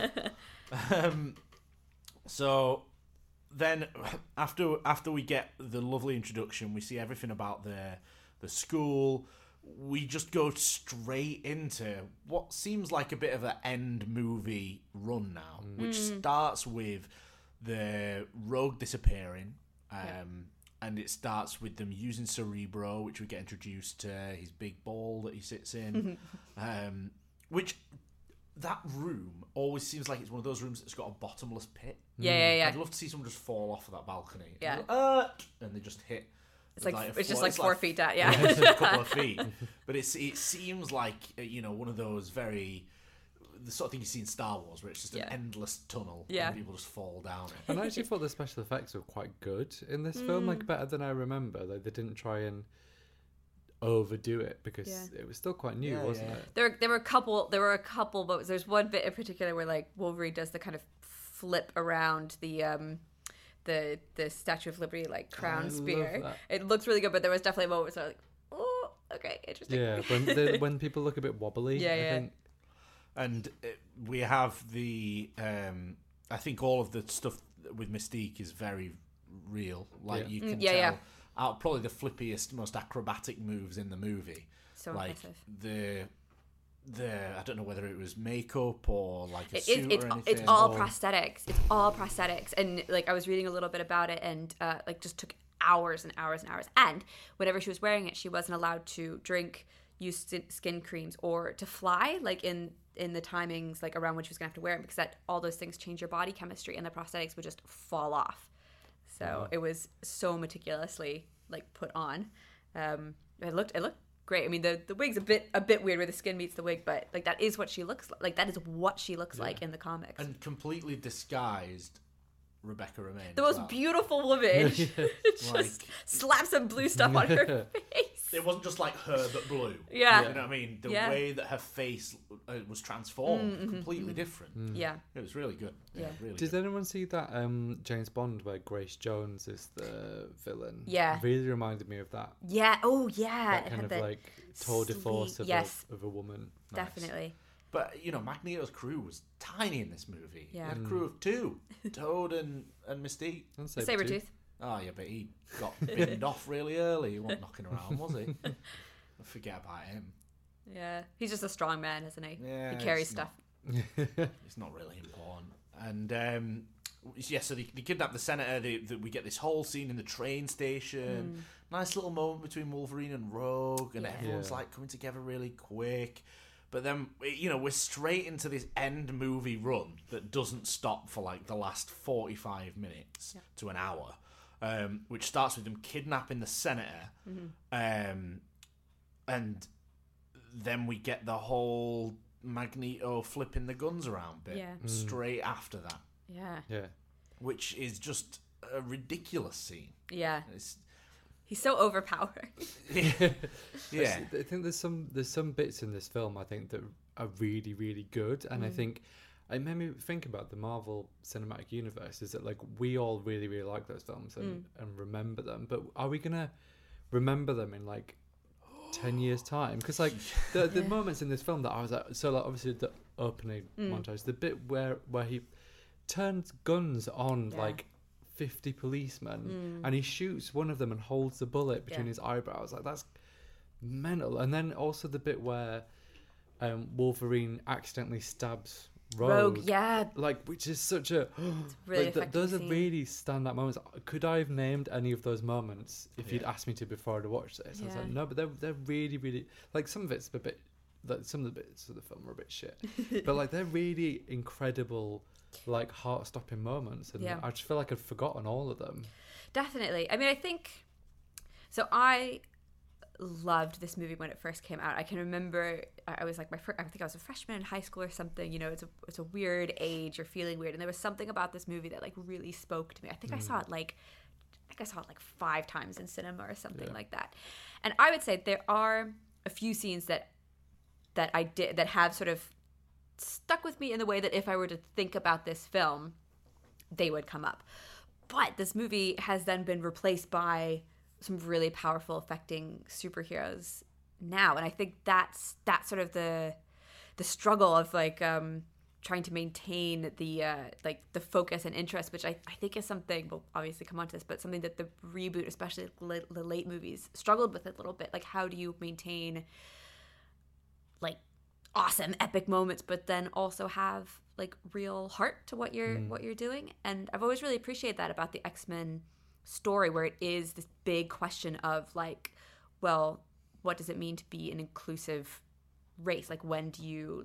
So then, after we get the lovely introduction, we see everything about the school. We just go straight into what seems like a bit of an end movie run now, which starts with the Rogue disappearing. And it starts with them using Cerebro, which we get introduced to his big ball that he sits in. Which, that room always seems like it's one of those rooms that's got a bottomless pit. Yeah. I'd love to see someone just fall off of that balcony. Yeah. And they just hit. It's like it's just like 4 feet down. Yeah, it's a couple of feet. But it seems like, you know, one of those very... the sort of thing you see in Star Wars, where it's just an endless tunnel and people just fall down it. And I actually thought the special effects were quite good in this film, like better than I remember. Like they didn't try and overdo it because it was still quite new, wasn't it? There were a couple, but there's one bit in particular where like Wolverine does the kind of flip around the Statue of Liberty like crown spear. It looks really good, but there was definitely moments where I was like, oh, okay, interesting. Yeah, when people look a bit wobbly, I think. And we have the I think all of the stuff with Mystique is very real. Like you can tell out probably the flippiest, most acrobatic moves in the movie. So like impressive. the I don't know whether it was makeup or like a suit or anything. It's all prosthetics. It's all prosthetics. And like I was reading a little bit about it, and like just took hours and hours and hours. And whenever she was wearing it, she wasn't allowed to drink, use skin creams, or to fly like in the timings like around when she was gonna have to wear it, because that all those things change your body chemistry, and the prosthetics would just fall off. So it was so meticulously like put on. It looked great. I mean, the wig's a bit weird where the skin meets the wig, but like that is what she looks like. Like that is what she looks like in the comics. And completely disguised Rebecca Romijn. The most beautiful woman. Just slaps some blue stuff on her face. It wasn't just like her but blue. Yeah. You know what I mean? The way that her face was transformed, completely different. Yeah. It was really good. Yeah. Really Did good. anyone see that James Bond where Grace Jones is the villain? Yeah. It really reminded me of that. Yeah. Oh, yeah. That kind of like tour de force of a woman. Nice. Definitely. But, you know, Magneto's crew was tiny in this movie. Yeah. He had a crew of two. Toad and Mystique. And Sabretooth. Oh, yeah, but he got binned off really early. He wasn't knocking around, was he? Forget about him. Yeah. He's just a strong man, isn't he? Yeah, he carries stuff. It's not really important. And, so they kidnap the senator. We get this whole scene in the train station. Nice little moment between Wolverine and Rogue. And everyone's, like, coming together really quick. But then, you know, we're straight into this end movie run that doesn't stop for, like, the last 45 minutes to an hour. Which starts with them kidnapping the senator, and then we get the whole Magneto flipping the guns around bit straight after that. Yeah. Which is just a ridiculous scene. Yeah. He's so overpowering. Yeah. I think there's some bits in this film I think that are really, really good, and I think it made me think about the Marvel Cinematic Universe. Is that like we all really, really like those films and remember them, but are we gonna remember them in like 10 years time? Because like the moments in this film that I was like, so like obviously the opening montage, the bit where he turns guns on like 50 policemen and he shoots one of them and holds the bullet between his eyebrows, like that's mental. And then also the bit where Wolverine accidentally stabs Rogue, like, which is such a really like, those are really standout moments. Could I have named any of those moments if you'd asked me to before I'd watched this? I was like, no, but they're really, really, like, some of it's a bit, like, some of the bits of the film are a bit shit, but like they're really incredible, like, heart-stopping moments, and I just feel like I'd forgotten all of them. Definitely. I mean, I think so. I loved this movie when it first came out. I can remember I was like I think I was a freshman in high school or something. You know, it's a weird age. You're feeling weird, and there was something about this movie that like really spoke to me. I think I saw it like 5 times in cinema or something like that. And I would say there are a few scenes that I did that have sort of stuck with me in the way that if I were to think about this film, they would come up. But this movie has then been replaced by some really powerful, affecting superheroes now, and I think that's sort of the struggle of like trying to maintain the like the focus and interest, which I think is something we'll obviously come on to this, but something that the reboot, especially the late movies, struggled with a little bit. Like, how do you maintain like awesome epic moments, but then also have like real heart to what you're doing? And I've always really appreciated that about the X-Men story, where it is this big question of like, well, what does it mean to be an inclusive race? Like, when do you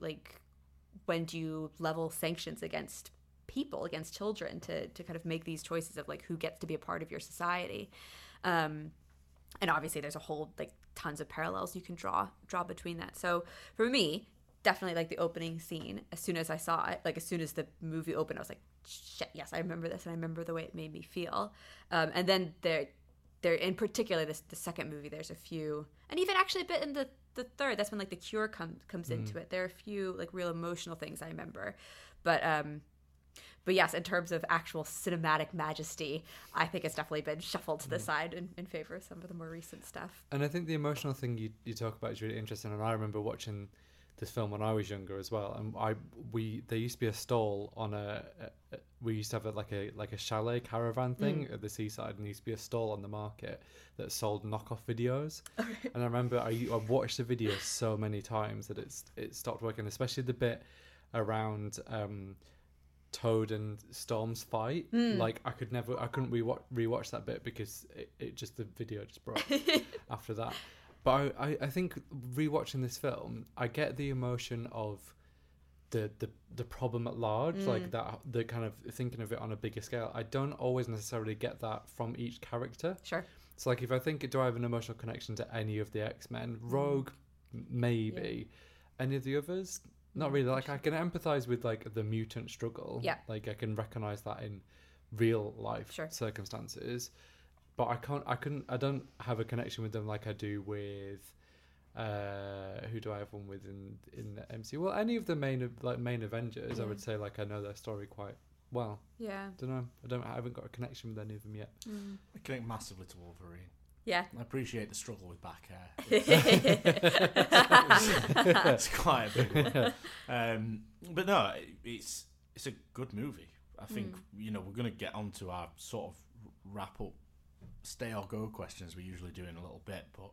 level sanctions against people, against children, to kind of make these choices of like who gets to be a part of your society? And obviously there's a whole like tons of parallels you can draw between that. So for me, definitely like the opening scene. As soon as I saw it, like as soon as the movie opened, I was like, shit, yes, I remember this, and I remember the way it made me feel. And then there in particular, the second movie, there's a few, and even actually a bit in the third. That's when like The Cure comes into it. There are a few like real emotional things I remember, but yes, in terms of actual cinematic majesty, I think it's definitely been shuffled to the side in favor of some of the more recent stuff. And I think the emotional thing you talk about is really interesting. And I remember watching this film when I was younger as well. And there used to be a stall on we used to have like a chalet caravan thing at the seaside, and there used to be a stall on the market that sold knockoff videos. Okay. And I remember I watched the video so many times that it stopped working, especially the bit around Toad and Storm's fight. Like I couldn't rewatch that bit because the video just broke after that. But I think rewatching this film, I get the emotion of the problem at large, like that, the kind of thinking of it on a bigger scale. I don't always necessarily get that from each character. Sure. So like if I think, do I have an emotional connection to any of the X-Men? Rogue, maybe. Yeah. Any of the others? Not really. Like I can empathize with like the mutant struggle. Yeah. Like I can recognize that in real life circumstances. But I don't have a connection with them like I do with who do I have one with in the MCU? Well, any of the main Avengers, I would say like I know their story quite well. Yeah. Don't know. I haven't got a connection with any of them yet. I connect massively to Wolverine. Yeah. I appreciate the struggle with back hair. It's quite a big one. But no, it's a good movie. I think we're going to get onto our sort of wrap up, stay or go questions we usually do in a little bit, but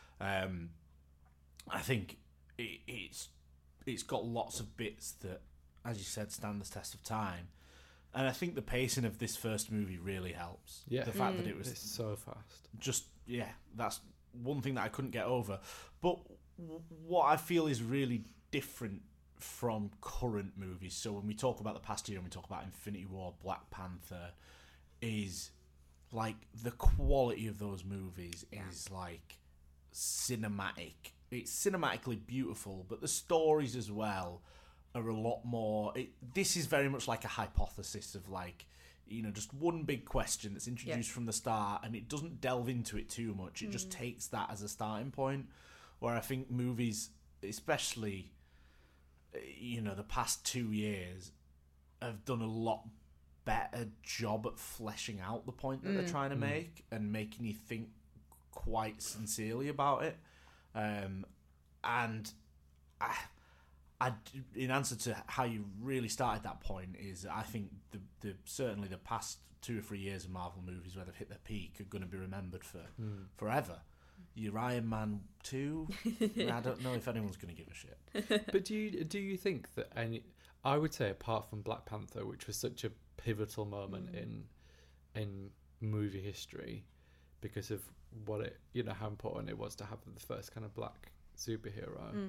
I think it's got lots of bits that, as you said, stand the test of time. And I think the pacing of this first movie really helps. Yeah. The fact that it's so fast. That's one thing that I couldn't get over. But what I feel is really different from current movies, so when we talk about the past year and we talk about Infinity War, Black Panther, is like the quality of those movies is like cinematic. It's cinematically beautiful, but the stories as well are a lot more. This is very much like a hypothesis of like, just one big question that's introduced from the start, and it doesn't delve into it too much. It just takes that as a starting point. Where I think movies, especially, the past 2 years, have done a lot better job at fleshing out the point that they're trying to make and making you think quite sincerely about it. And I, in answer to how you really started that point, is I think the certainly the past 2 or 3 years of Marvel movies where they've hit their peak are going to be remembered for forever. Your Iron Man 2, I don't know if anyone's going to give a shit. But do you think that I would say apart from Black Panther, which was such a pivotal moment in movie history because of what it, how important it was to have the first kind of black superhero.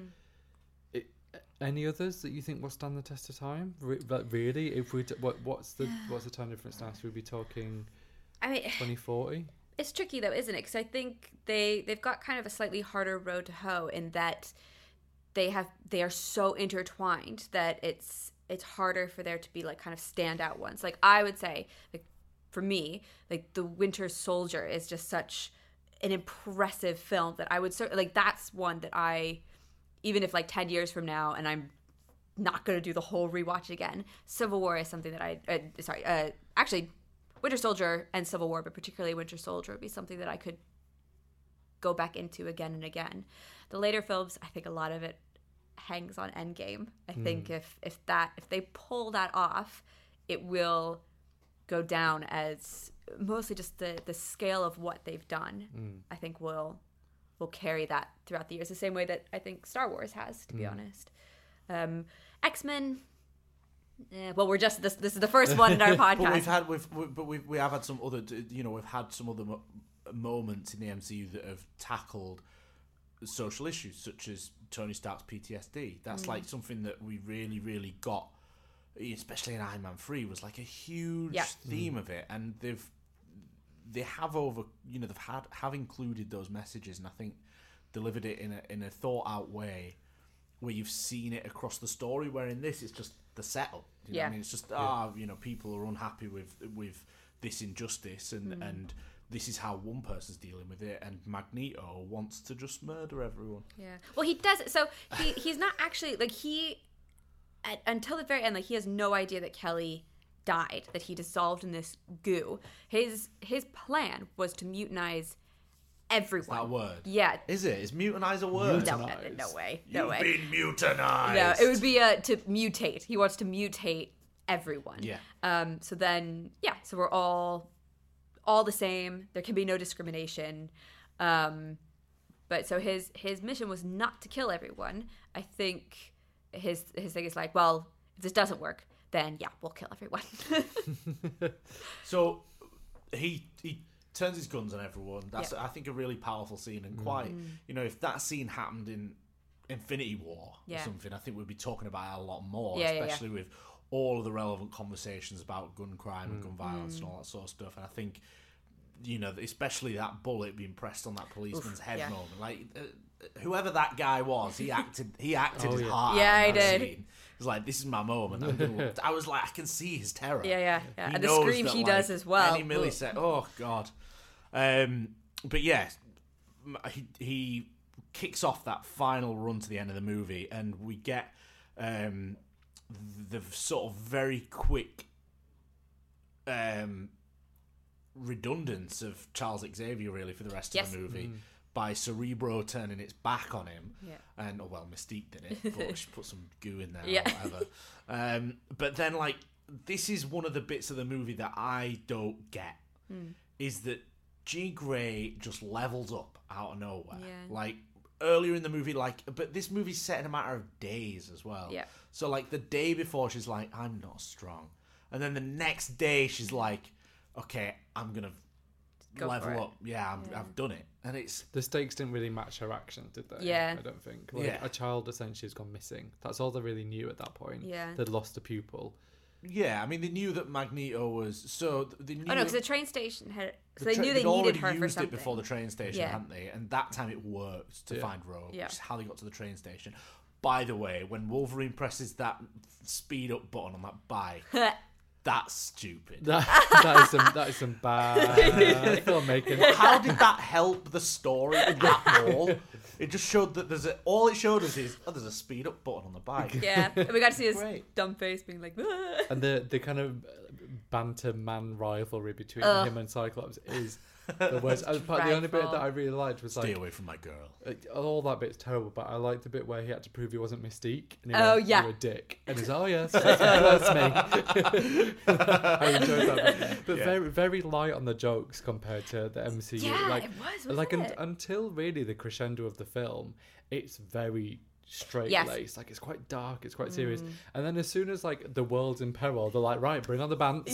Any others that you think will stand the test of time? Really, if we what's the time difference now? So we'd be talking 2040. It's tricky though, isn't it? Because I think they've got kind of a slightly harder road to hoe in that they are so intertwined that it's harder for there to be like kind of standout ones. Like I would say, like for me, like The Winter Soldier is just such an impressive film that I would certainly like. That's one that I, even if like 10 years from now and I'm not going to do the whole rewatch again, Civil War is something that actually Winter Soldier and Civil War, but particularly Winter Soldier, would be something that I could go back into again and again. The later films, I think a lot of it hangs on Endgame. I think if they pull that off, it will go down as mostly just the scale of what they've done. I think will carry that throughout the years, the same way that I think Star Wars has, to be honest. X-Men. Yeah, well, we're just this is the first one in our podcast. We have had some other, we've had some other moments in the MCU that have tackled social issues, such as Tony Stark's PTSD. That's like something that we really, really got, especially in Iron Man 3, was like a huge theme of it, and they have included those messages, and I think delivered it in a thought out way. where you've seen it across the story. Where in this, it's just the setup. You know what I mean? It's just people are unhappy with this injustice, and this is how one person's dealing with it, and Magneto wants to just murder everyone. Yeah. Well, he does. So he's not actually like until the very end. Like he has no idea that Kelly died, that he dissolved in this goo. His plan was to mutinize everyone. Is that a word? Yeah. Is it? Is mutinize a word? No way. No way. You've been mutinized. No, it would be to mutate. He wants to mutate everyone. Yeah. So we're all the same. There can be no discrimination. But so his mission was not to kill everyone. I think his thing is like, well, if this doesn't work, then we'll kill everyone. So he turns his guns on everyone. That's I think a really powerful scene, and quite if that scene happened in Infinity War or something, I think we'd be talking about it a lot more, especially with all of the relevant conversations about gun crime and gun violence and all that sort of stuff. And I think especially that bullet being pressed on that policeman's head moment, like whoever that guy was, he acted his heart out. Yeah, he did. Scene. He was like, this is my moment. I was like, I can see his terror. Yeah. And the scream he does as well. Any millisecond. Oh, God. But yeah, he kicks off that final run to the end of the movie, and we get the sort of very quick redundance of Charles Xavier, really, for the rest of the movie. By Cerebro turning its back on him, and Mystique did it, but she put some goo in there or whatever. But then, like, this is one of the bits of the movie that I don't get, is that Jean Grey just levels up out of nowhere. Like earlier in the movie, but this movie's set in a matter of days as well. So like the day before, she's like, I'm not strong, and then the next day she's like, okay, I'm gonna level up. I've done it. And it's the stakes didn't really match her actions, did they? I don't think. A child essentially has gone missing. That's all they really knew at that point. They'd lost a pupil. I mean, they knew that Magneto was they knew. Because the train station had. So they knew they needed her for used something. It before the train station, hadn't they? And that time it worked to find Rogue, which is how they got to the train station. By the way, when Wolverine presses that speed up button on that bike. That's stupid. That is some bad filmmaking. How did that help the story at all? It just showed that all it showed us is there's a speed up button on the bike. Yeah, and we got to see his dumb face being like. Ah. And the kind of banter man rivalry between him and Cyclops is the worst. The only bit that I really liked was stay away from my girl. All that bit's terrible, but I liked the bit where he had to prove he wasn't Mystique. And he went, you're a dick. And he's yes, that's me. I enjoyed that bit. But very, very light on the jokes compared to the MCU. Yeah, it was, until really the crescendo of the film, it's very straight-laced. Like, it's quite dark, it's quite serious. And then as soon as, like, the world's in peril, they're like, right, bring on the bants.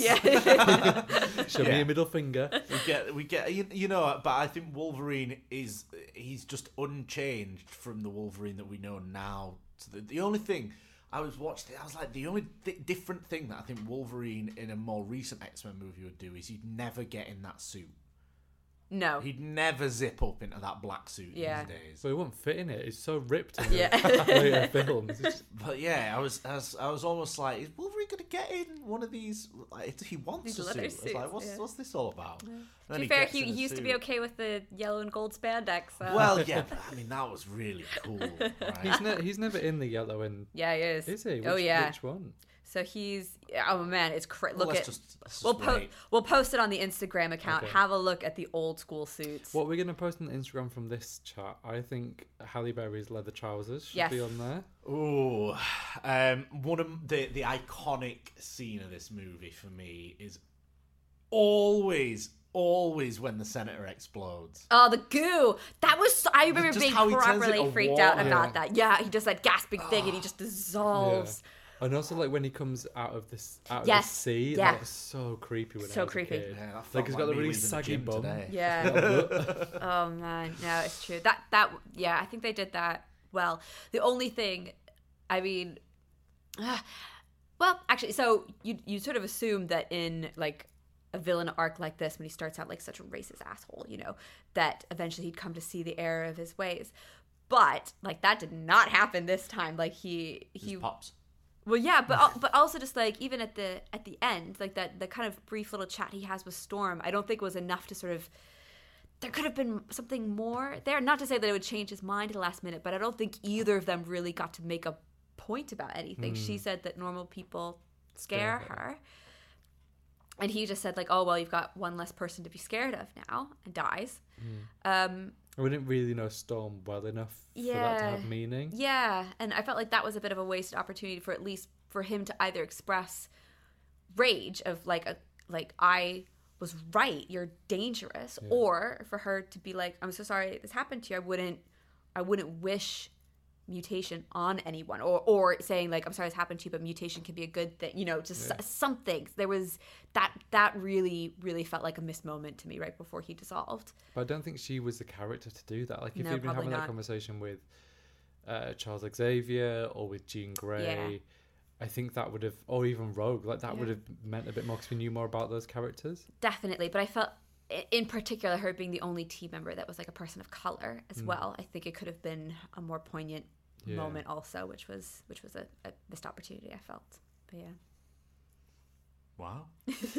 Show me a middle finger. We get, but I think Wolverine he's just unchanged from the Wolverine that we know now. So the only thing, I was like, the only different thing that I think Wolverine in a more recent X-Men movie would do is he'd never get in that suit. No. He'd never zip up into that black suit these days. So he wouldn't fit in it. It's so ripped in the later films. But I was almost like, is Wolverine going to get in one of these? Like, if he wants a suit. I was like, what's this all about? To be fair, he used to be okay with the yellow and gold spandex. So. Well, yeah, but I mean, that was really cool. Right? He's never in the yellow and... Yeah, he is. Is he? Which one? So he's it's look at we'll post it on the Instagram account. Okay. Have a look at the old school suits. What we're gonna post on Instagram from this chat, I think Halle Berry's leather trousers should be on there. Oh, one of the iconic scene of this movie for me is always when the Senator explodes. Oh, the goo! That was I remember being properly freaked out about that. Yeah, he does that gasping thing and he just dissolves. Yeah. And also, like, when he comes out of the sea, that was so creepy. So creepy. Yeah, like, he's got the really saggy bum. Today. Yeah. Oh man, no, it's true. That I think they did that well. The only thing, I mean, well, actually, so you sort of assume that in like a villain arc like this, when he starts out like such a racist asshole, that eventually he'd come to see the error of his ways. But like that did not happen this time. Like he pops. Well, yeah, but also just like even at the end, like that the kind of brief little chat he has with Storm, I don't think was enough to sort of. There could have been something more there. Not to say that it would change his mind at the last minute, but I don't think either of them really got to make a point about anything. She said that normal people scare her. And he just said like, oh, well, you've got one less person to be scared of now, and dies. We didn't really know Storm well enough for that to have meaning. Yeah, and I felt like that was a bit of a wasted opportunity for at least for him to either express rage of like I was right, you're dangerous, or for her to be like, I'm so sorry this happened to you. I wouldn't wish mutation on anyone, or saying like, I'm sorry this happened to you, but mutation can be a good thing, you know, just something. There was that really felt like a missed moment to me right before he dissolved. But I don't think she was the character to do that. Like if you'd been having that conversation with Charles Xavier or with Jean Grey, I think that would have, or even Rogue, like that would have meant a bit more because we knew more about those characters. Definitely, but I felt in particular her being the only team member that was like a person of color as well, I think it could have been a more poignant moment also, which was a missed opportunity, I felt. But wow.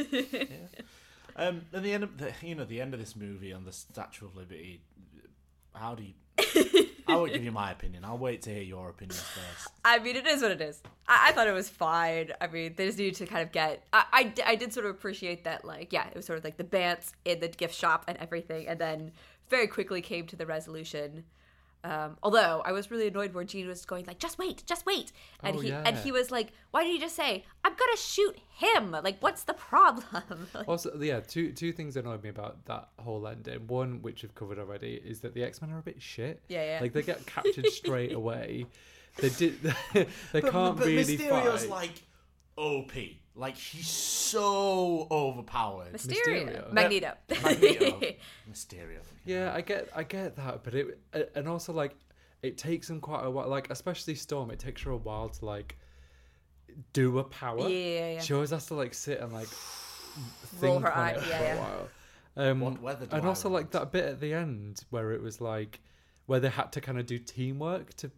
And the end of the end of this movie on the Statue of Liberty, how do you I won't give you my opinion. I'll wait to hear your opinion first. I mean, it is what it is. I thought it was fine. I mean, they just needed to kind of get... I did sort of appreciate that, like, it was sort of like the Bants in the gift shop and everything, and then very quickly came to the resolution. Although, I was really annoyed where Jean was going like, just wait. And he was like, why did you just say, I'm going to shoot him? Like, what's the problem? Also, two things annoyed me about that whole ending. One, which we've covered already, is that the X-Men are a bit shit. Yeah. Like, they get captured straight away. They can't really Mysterio's fight. like OP. Like, he's so overpowered. Mysterio. Magneto. Mysterio. Yeah, I get that, but and also like it takes them quite a while. Like especially Storm, it takes her a while to like do a power. Yeah. She always has to like sit and like roll think her on eye. it for a while. What weather do and I also want? like that bit at the end where it was like where they had to kind of do teamwork to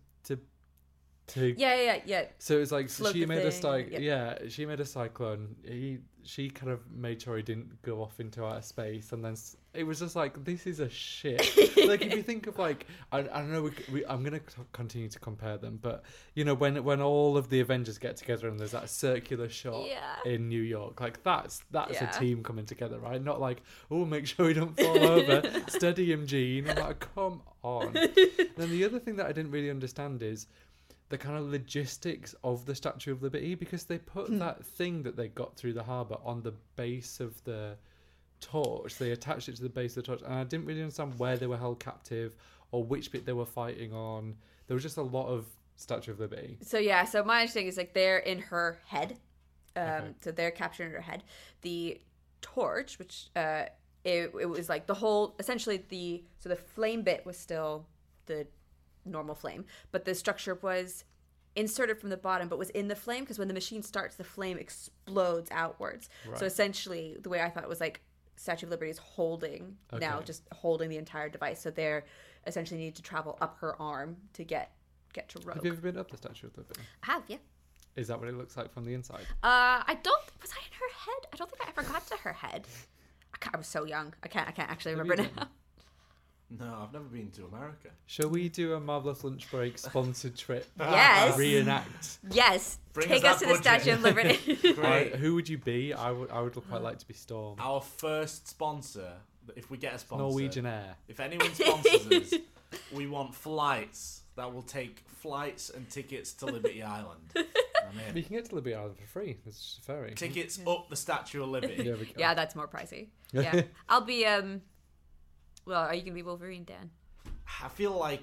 Yeah. So it was like Float she the made a thing, she made a cyclone. She kind of made sure he didn't go off into outer space, and then it was just like, this is a shit. Like if you think of like, I know I'm gonna continue to compare them, but you know when all of the Avengers get together and there's that circular shot in New York, like that's a team coming together, right? Not like, oh, make sure he don't fall over, steady him, Jean. I'm like, come on. And then the other thing that I didn't really understand is the kind of logistics of the Statue of Liberty, because they put that thing that they got through the harbour on the base of the torch. They attached it to the base of the torch, and I didn't really understand where they were held captive or which bit they were fighting on. There was just a lot of Statue of Liberty. So my understanding is like they're in her head. So they're captured in her head. The torch, which it was like the whole, essentially the flame bit was still the normal flame, but the structure was inserted from the bottom but was in the flame, because when the machine starts, the flame explodes outwards. Right. So essentially the way I thought it was like Statue of Liberty is holding just holding the entire device, so they're essentially need to travel up her arm to get to Rogue. Have you ever been up the Statue of Liberty? I have, yeah. Is that what it looks like from the inside? Was I in her head? I don't think I ever got to her head. I was so young, I can't actually remember now. No, I've never been to America. Shall we do a Marvelous Lunch Break sponsored trip? Yes. Reenact. Yes. Take us to the Statue of Liberty. Who would you be? I would quite like to be Storm. Our first sponsor, if we get a sponsor, Norwegian Air. If anyone sponsors us, we want flights that will take flights and tickets to Liberty Island. You can get to Liberty Island for free. It's just a ferry. Tickets up the Statue of Liberty. Yeah, that's more pricey. Yeah, I'll be. Well, are you gonna be Wolverine, Dan? I feel like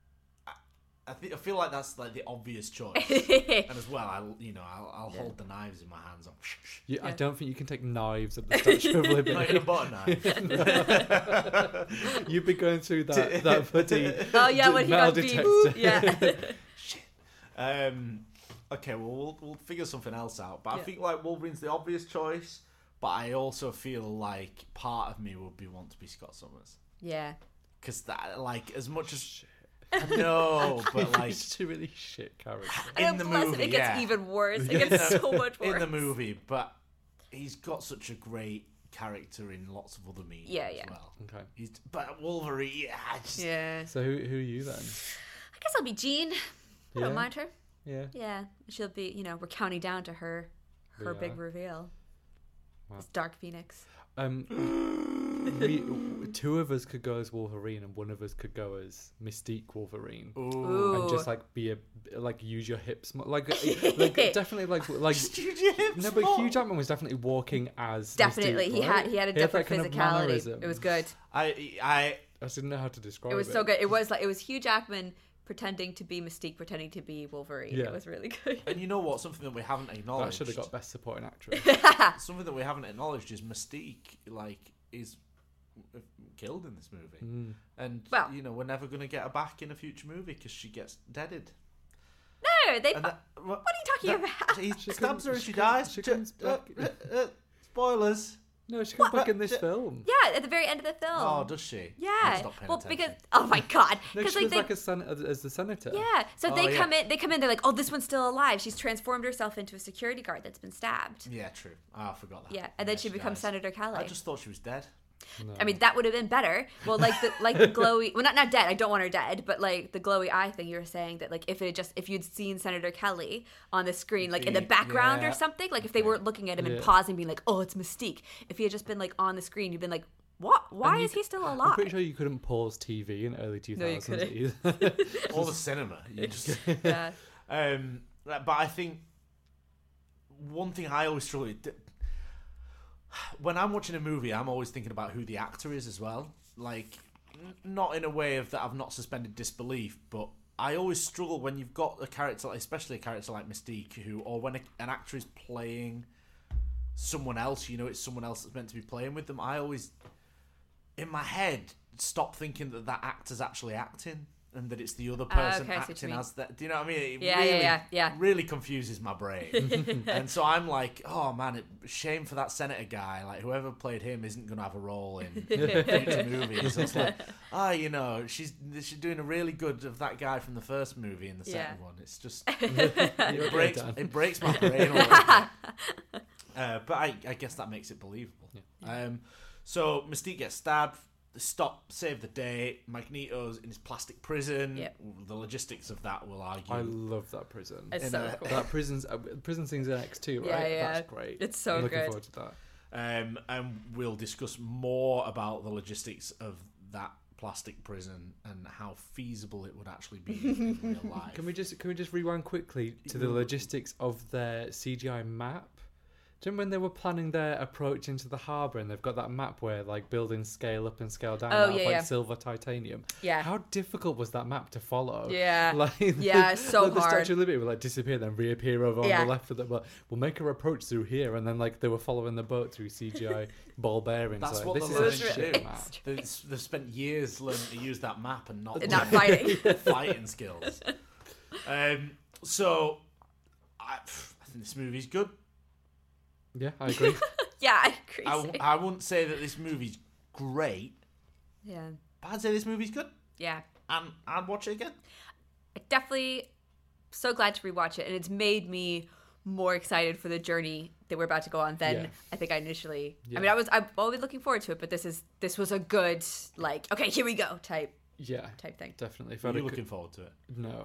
that's like the obvious choice, and as well, I'll hold the knives in my hands. I don't think you can take knives at the Statue of Liberty. Not even a butter knife. You'd be going through that bloody when he got detector. Shit. Okay, well, we'll figure something else out. But I think like Wolverine's the obvious choice. But I also feel like part of me would want to be Scott Summers. Yeah. Because that, like, as much as No, but like He's just a really shit character. in the movie, it gets yeah. even worse. It gets so much worse. in the movie, but he's got such a great character in lots of other mediums Yeah. as well. Okay. But Wolverine, Yeah. So who are you then? I guess I'll be Jean. I don't mind her. Yeah. Yeah. She'll be, we're counting down to her We big are. reveal. Wow. It's Dark Phoenix. Two of us could go as Wolverine, and one of us could go as Mystique Wolverine, Ooh. and just like use your hips, definitely like no, but Hugh Jackman was definitely walking as Definitely. Mystique, He right? had a He different that kind of physicality. mannerism. It was good. I I just didn't know how to describe it. It was so good. It was Hugh Jackman pretending to be Mystique, pretending to be Wolverine. Yeah. It was really good. and you know what? Something that we haven't That acknowledged. should have got Best Supporting Actress. Something that we haven't acknowledged is Mystique, is killed in this movie, and Well- we're never going to get her back in a future movie because she gets deaded. No, they. And What are you talking about? He She stabs her and comes- she she dies. comes- she comes back. Spoilers. No, she comes back in this film. Yeah, at the very end of the film. Oh, does she? I Yeah. stopped paying Well, attention. because oh my god, No, because she like comes they. back as the senator. Yeah, so Oh, they yeah. come in. They come in. They're like, "Oh, this one's still alive. She's transformed herself into a security guard that's been stabbed." Yeah, true. Oh, I forgot that. Yeah, and then she becomes dies. Senator Kelly. I just thought she was dead. No. I mean, that would have been better. Well, like the glowy. Well, not dead. I don't want her dead, but like the glowy eye thing. You were saying that like if you'd seen Senator Kelly on the screen, like in the background Yeah. or something, like if they weren't looking at him and Yeah. pausing, being like, "Oh, it's Mystique." If he had just been like on the screen, you'd been like, "What? Why And is he still I'm alive?" pretty sure you couldn't pause TV in early 2000s No, you couldn't. either. Or the cinema. You just. Yeah. But I think one thing I always struggle with, when I'm watching a movie, I'm always thinking about who the actor is as well. Like, not in a way of that I've not suspended disbelief, but I always struggle when you've got a character, especially a character like Mystique, or when an actor is playing someone else, it's someone else that's meant to be playing with them. I always, in my head, stop thinking that actor's actually acting. And that it's the other person okay, I see what you acting mean. as that. Do you know what I mean? It Yeah. really confuses my brain. And so I'm like, oh man, shame for that senator guy. Like whoever played him isn't going to have a role in future movies. So it's like, she's doing a really good of that guy from the first movie in the second one. It's just it breaks my brain a little bit. But I guess that makes it believable. Yeah. So Mystique gets stabbed. Save the day. Magneto's in his plastic prison. Yep. The logistics of that, we'll argue. I love that prison. It's so cool. That prison scene's in X2, right? Yeah. That's great. It's so I'm looking good. forward to that. And we'll discuss more about the logistics of that plastic prison and how feasible it would actually be in real life. Can we just rewind quickly to the logistics of their CGI map? Do you remember when they were planning their approach into the harbour and they've got that map where like buildings scale up and scale down out of silver titanium? Yeah. How difficult was that map to follow? Yeah. Like so the hard. Statue of Liberty would like disappear then reappear over on the left of them. But we'll make her approach through here, and then like they were following the boat through CGI ball bearings. That's like, what this they're is a learning shit to do. map. They've spent years learning to use that map and not fighting. fighting skills. So I think this movie's good. Yeah, I agree. Yeah, I agree. I wouldn't say that this movie's great, Yeah. but I'd say this movie's good. Yeah. And I'd watch it again. I definitely so glad to rewatch it, and it's made me more excited for the journey that we're about to go on than I think I initially. Yeah. I mean, I'm always looking forward to it, but this was a good okay, here we go type thing. Definitely. Are you looking forward to it? No.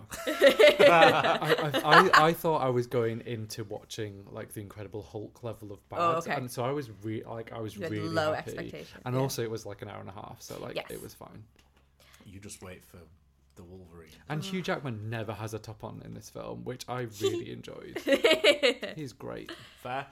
I thought I was going into watching like the Incredible Hulk level of bad, okay. and so I was really low happy. expectation, and also it was like an hour and a half, so like Yes. it was fine. You just wait for the Wolverine. And Hugh Jackman never has a top on in this film, which I really enjoyed. He's great. Fair.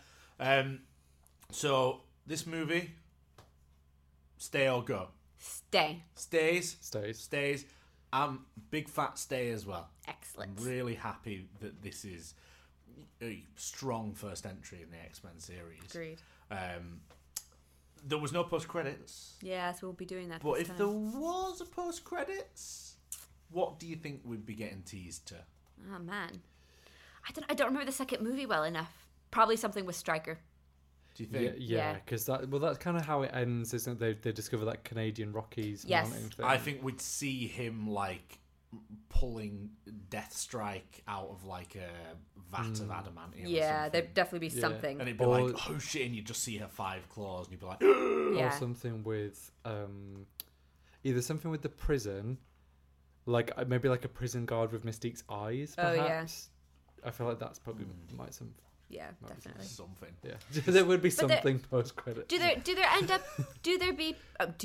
So this movie, stay or go? Stay. Stays. I'm big fat stay as well. Excellent. I'm really happy that this is a strong first entry in the X-Men series. Agreed. There was no post-credits. Yeah, so we'll be doing that. But this if time. there was a post-credits, what do you think we'd be getting teased to? Oh man, I don't remember the second movie well enough. Probably something with Stryker. Do you think? Yeah. Because that's kind of how it ends, isn't it? They discover that Canadian Rockies Yes. mountain thing. I think we'd see him like pulling Deathstrike out of like a vat of adamantium. Yeah, there'd definitely be something. And it'd be like, oh shit, and you'd just see her 5 claws, and you'd be like, or something with either something with the prison, like maybe like a prison guard with Mystique's eyes, perhaps. I feel like that's probably something. Yeah, definitely. Something. Yeah, there would be something post credit. Do there be?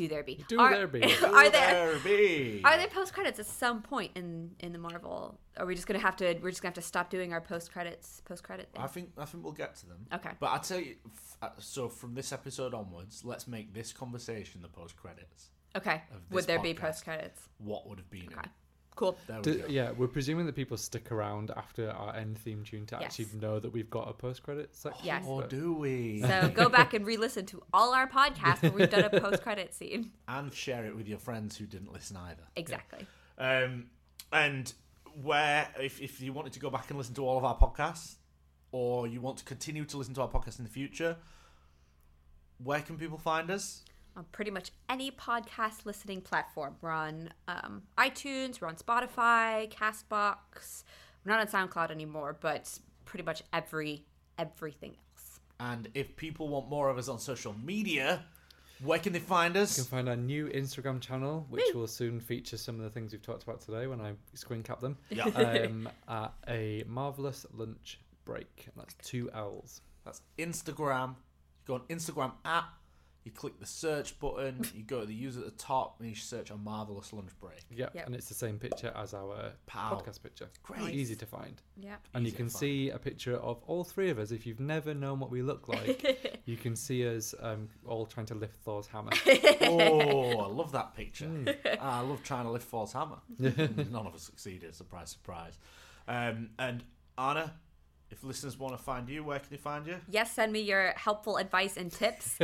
Are there post credits at some point in the Marvel? Are we just gonna have to? We're just gonna have to stop doing our post credits thing? I think we'll get to them. Okay. But I'll tell you. So from this episode onwards, let's make this conversation the post credits. Okay. Would there be post credits? What would have been? Okay. Cool. Yeah, we're presuming that people stick around after our end theme tune to actually know that we've got a post-credit section. Yes. Or do we? So go back and re-listen to all our podcasts where we've done a post-credit scene. And share it with your friends who didn't listen either. Exactly. Yeah. And where, if you wanted to go back and listen to all of our podcasts, or you want to continue to listen to our podcast in the future, where can people find us? On pretty much any podcast listening platform. We're on iTunes, we're on Spotify, CastBox. We're not on SoundCloud anymore, but pretty much everything else. And if people want more of us on social media, where can they find us? You can find our new Instagram channel, which will soon feature some of the things we've talked about today when I screen cap them. Yeah. At a Marvelous Lunch Break. And that's 2 L's. That's Instagram. Go on Instagram app. You click the search button, you go to the user at the top, and you search on Marvelous Lunch Break. Yep. And it's the same picture as our podcast picture. Great. Easy to find. Yeah. And you can see a picture of all 3 of us. If you've never known what we look like, you can see us all trying to lift Thor's hammer. Oh, I love that picture. I love trying to lift Thor's hammer. None of us succeeded, surprise, surprise. And Anna, if listeners want to find you, where can they find you? Yes, send me your helpful advice and tips.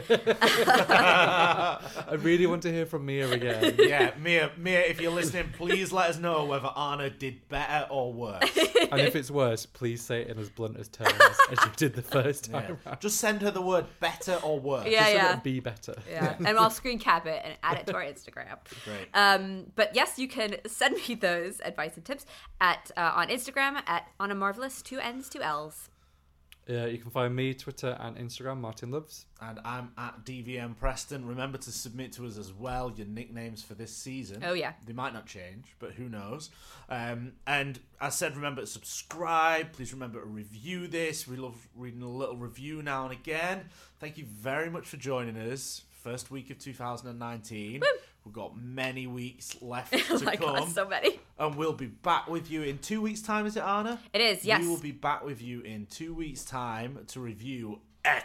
I really want to hear from Mia again. Yeah, Mia, if you're listening, please let us know whether Anna did better or worse. And if it's worse, please say it in as blunt as terms as you did the first time around. Just send her the word better or worse. Yeah, Be better. Yeah, and I'll screen cap it and add it to our Instagram. Great. But yes, you can send me those advice and tips at on Instagram at Anna Marvelous, 2 N's, 2 L's. You can find me, Twitter and Instagram, Martin Loves. And I'm at DVM Preston. Remember to submit to us as well your nicknames for this season. Oh, yeah. They might not change, but who knows. And as I said, remember to subscribe. Please remember to review this. We love reading a little review now and again. Thank you very much for joining us. First week of 2019. Woo! We've got many weeks left to Oh my come. God, so many. And we'll be back with you in 2 weeks' time, is it, Anna? It is, yes. We will be back with you in 2 weeks' time to review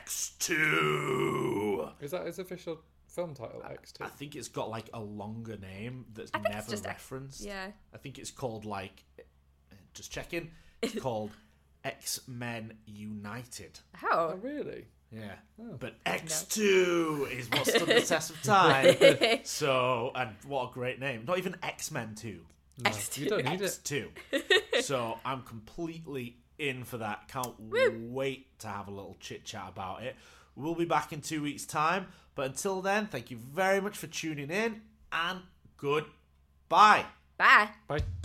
X2. Is that his official film title, X2? I think it's got like a longer name that's I think never it's just referenced. Yeah. I think it's called like, just checking, it's called X-Men United. Oh. Oh, really? Yeah. Oh. But X2 is what stood the test of time. So, and what a great name. Not even X-Men 2. No, you don't need it. X2. So I'm completely in for that. Can't wait to have a little chit chat about it. We'll be back in 2 weeks' time. But until then, thank you very much for tuning in and goodbye. Bye. Bye.